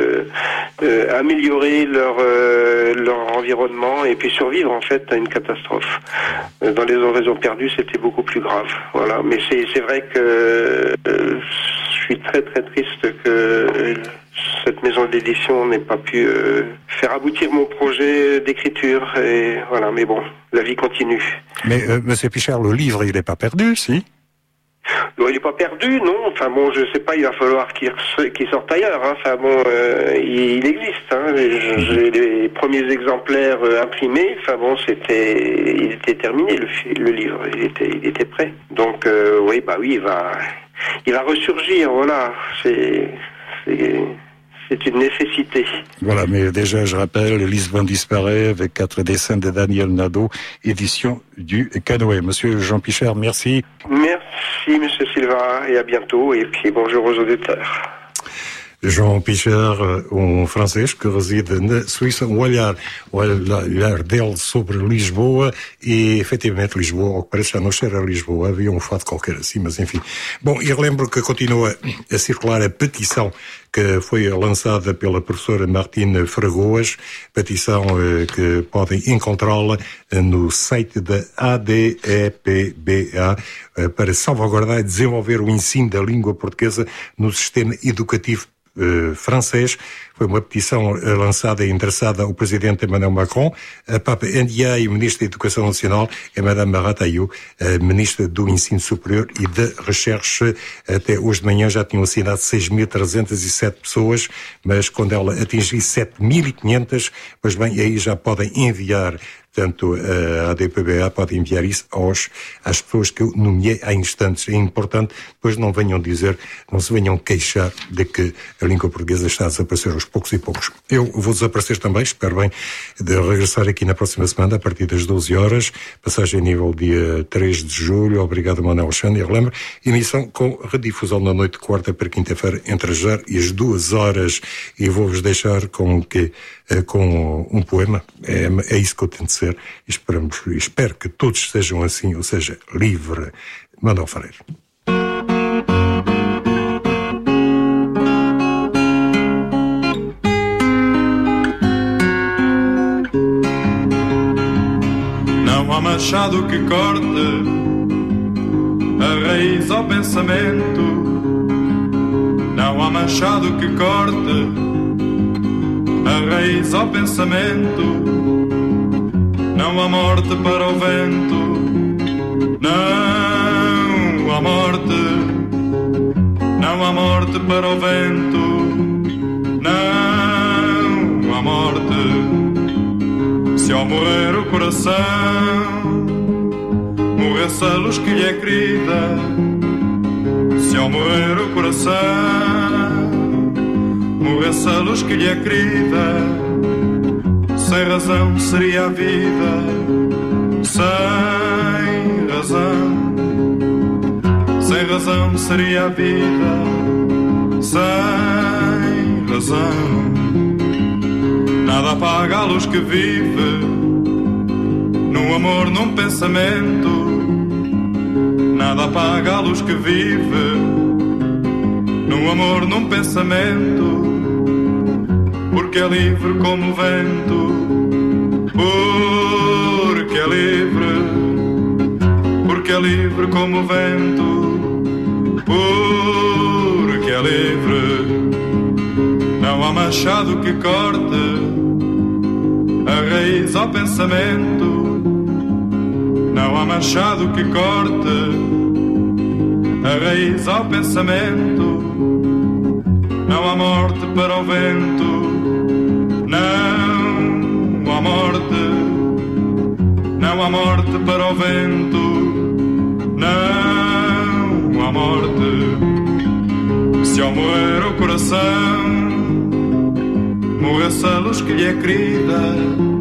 améliorer leur environnement et puis survivre en fait à une catastrophe. Dans Les Horizons perdus, c'était beaucoup plus grave. Voilà. Mais c'est vrai que je suis très triste que cette maison d'édition n'ait pas pu faire aboutir mon projet d'écriture. Et voilà. Mais bon, la vie continue.
Mais monsieur Pichard, le livre, il n'est pas perdu, si?
Non, il n'est pas perdu, non. Enfin bon, je sais pas, il va falloir qu'il sorte ailleurs. Hein. Enfin bon, il existe. Hein. J'ai les premiers exemplaires imprimés. Enfin bon, il était terminé le livre. Il était prêt. Donc oui, il va ressurgir. Voilà, c'est une nécessité.
Voilà, mais déjà, je rappelle, Lisbonne disparaît avec 4 dessins de Daniel Nadeau, édition du Canoë. Monsieur Jean Pichard, merci.
Merci, monsieur Silva, et à bientôt. Et puis, bonjour aux auditeurs.
João Pichard, francês que reside na Suíça, olhar dele sobre Lisboa e, efetivamente, Lisboa, ao que parece, já não cheira a Lisboa, havia um fato qualquer assim, mas enfim. Bom, e relembro que continua a circular a petição que foi lançada pela professora Martina Fragoas, petição que podem encontrá-la no site da ADEPBA para salvaguardar e desenvolver o ensino da língua portuguesa no sistema educativo francês. Foi uma petição lançada e endereçada ao presidente Emmanuel Macron, a Papa Ndiaye e o ministro da Educação Nacional, a Madame Marataillou, a ministra do Ensino Superior e da Recherche. Até hoje de manhã já tinham assinado 6.307 pessoas, mas quando ela atingir 7.500, pois bem, aí já podem enviar. Portanto, a ADPBA pode enviar isso às pessoas que eu nomeei há instantes. É importante, depois não se venham queixar de que a língua portuguesa está a desaparecer aos poucos e poucos. Eu vou desaparecer também, espero bem de regressar aqui na próxima semana, a partir das 12 horas, passagem a nível dia 3 de julho. Obrigado, Manuel Alexandre. E relembro, emissão com redifusão na noite de quarta para quinta-feira, entre as 0 e as 2 horas. E vou-vos deixar com um poema. É isso que eu tento ser. Espero que todos sejam assim, ou seja, livre. Manuel Freire.
Não há machado que corte a raiz ao pensamento. Não há machado que corte a raiz ao pensamento. Não há morte para o vento, não há morte, não há morte para o vento, não há morte. Se ao morrer o coração, morresse a luz que lhe é querida. Se ao morrer o coração, morresse a luz que lhe é querida. Sem razão seria a vida, sem razão. Sem razão seria a vida, sem razão. Nada apaga a luz que vive, num amor, num pensamento. Nada apaga a luz que vive, num amor, num pensamento. Porque é livre como o vento, porque é livre, porque é livre como o vento, porque é livre. machado que corte a raiz ao pensamento. Não há machado que corte a raiz ao pensamento. Não há morte para o vento. Não há morte. Não há morte para o vento. Não há morte. Se ao morrer o coração morresse a luz que lhe é querida,